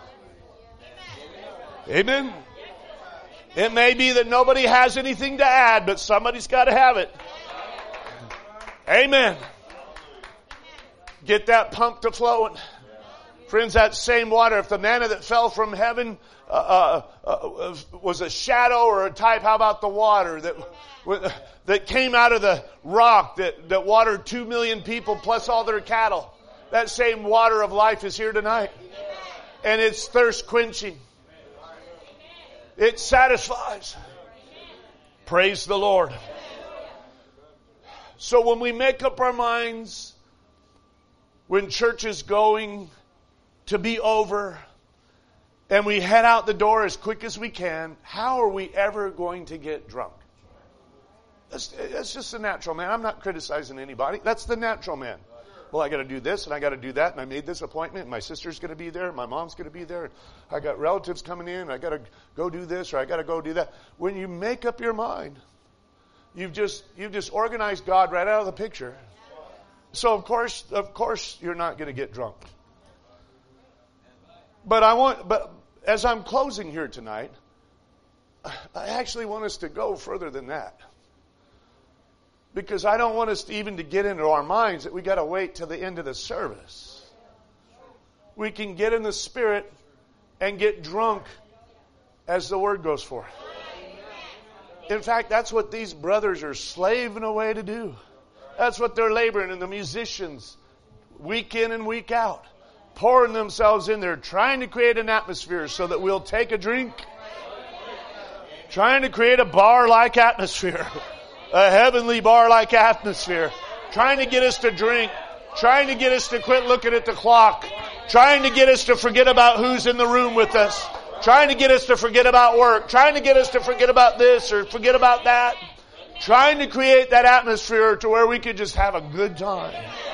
Amen. It may be that nobody has anything to add, but somebody's got to have it. Amen. Get that pump to flowing. Friends, that same water, if the manna that fell from heaven was a shadow or a type, how about the water that came out of the rock that watered 2 million people plus all their cattle? That same water of life is here tonight. And it's thirst quenching. It satisfies. Praise the Lord. So when we make up our minds, when church is going to be over, and we head out the door as quick as we can, how are we ever going to get drunk? That's just the natural man. I'm not criticizing anybody. That's the natural man. Well, I got to do this and I got to do that, and I made this appointment, and my sister's going to be there, my mom's going to be there, I got relatives coming in, I got to go do this or I got to go do that. When you make up your mind, you've just organized God right out of the picture. So of course you're not going to get drunk. But as I'm closing here tonight, I actually want us to go further than that. Because I don't want us to even to get into our minds that we got to wait till the end of the service. We can get in the Spirit and get drunk as the Word goes forth. In fact, that's what these brothers are slaving away to do. That's what they're laboring, and the musicians, week in and week out, pouring themselves in there, trying to create an atmosphere so that we'll take a drink. Trying to create a bar-like atmosphere. A heavenly bar-like atmosphere. Trying to get us to drink. Trying to get us to quit looking at the clock. Trying to get us to forget about who's in the room with us. Trying to get us to forget about work. Trying to get us to forget about this or forget about that. Trying to create that atmosphere to where we could just have a good time.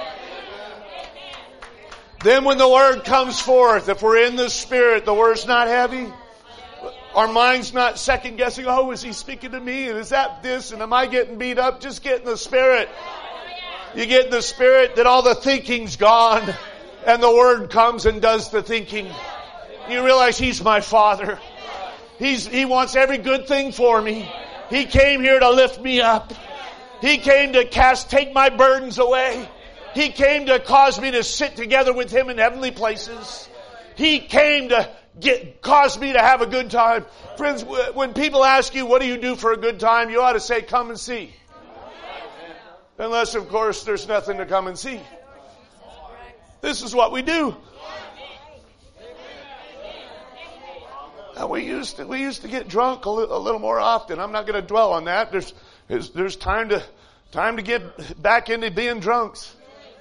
Then when the Word comes forth, if we're in the Spirit, the Word's not heavy. Our mind's not second guessing, oh, is He speaking to me? And is that this? And am I getting beat up? Just get in the Spirit. You get in the Spirit, then all the thinking's gone. And the Word comes and does the thinking. You realize He's my Father. He wants every good thing for me. He came here to lift me up. He came to take my burdens away. He came to cause me to sit together with Him in heavenly places. He came to cause me to have a good time. Friends, when people ask you, what do you do for a good time? You ought to say, come and see. Unless, of course, there's nothing to come and see. This is what we do. We used to get drunk a little more often. I'm not going to dwell on that. There's time to get back into being drunks.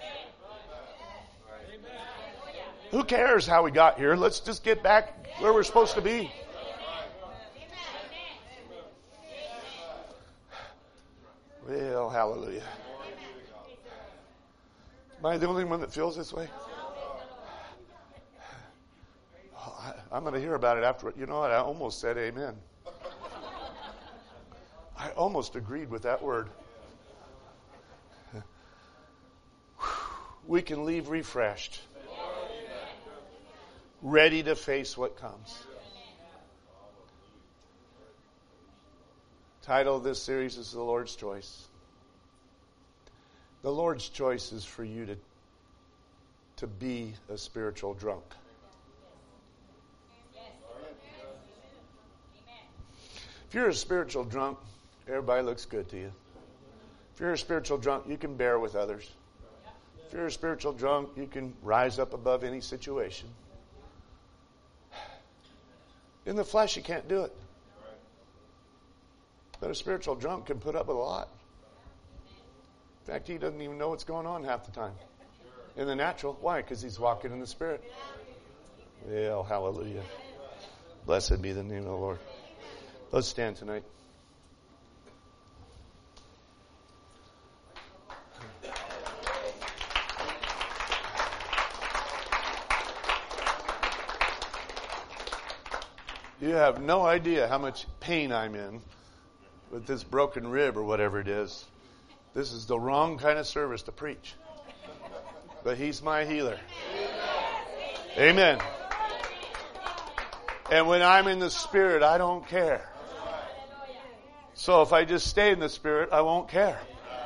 Who cares how we got here? Let's just get back where we're supposed to be. Well, hallelujah. Am I the only one that feels this way? I'm going to hear about it after. You know what? I almost said amen. I almost agreed with that word. We can leave refreshed, ready to face what comes. Title of this series is The Lord's Choice. The Lord's choice is for you to be a spiritual drunk. If you're a spiritual drunk, everybody looks good to you. If you're a spiritual drunk, you can bear with others. If you're a spiritual drunk, you can rise up above any situation. In the flesh, you can't do it. But a spiritual drunk can put up with a lot. In fact, he doesn't even know what's going on half the time. In the natural. Why? Because he's walking in the Spirit. Yeah, hallelujah. Blessed be the name of the Lord. Let's stand tonight. You have no idea how much pain I'm in with this broken rib or whatever it is. This is the wrong kind of service to preach. But He's my healer. Amen. And when I'm in the Spirit, I don't care. So if I just stay in the Spirit, I won't care.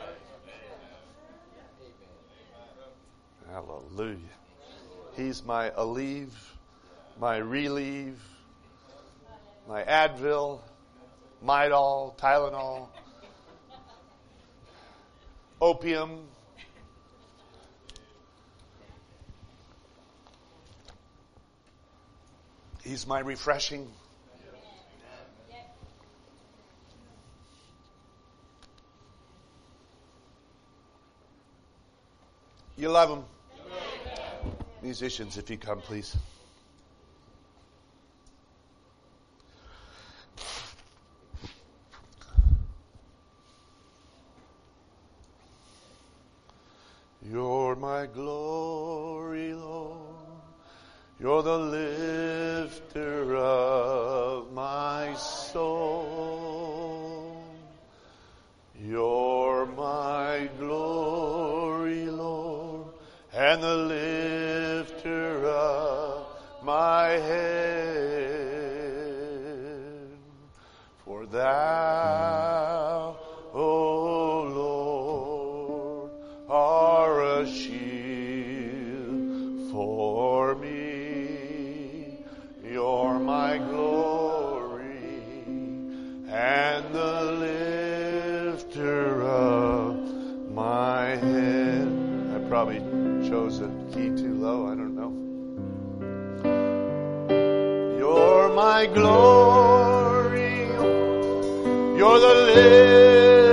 Hallelujah. He's my Aleve, my Relieve, my Advil, Midol, Tylenol, opium. He's my refreshing. You love Him. Musicians, if you come, please. You're my glory, Lord. You're the lifter of my soul. You're my glory, Lord, and the lifter of my head. For Thou, O Lord, are a shield for me. You're my glory and the lifter of my head. I probably chose a key too low. I don't know. You're my glory. You're the lifter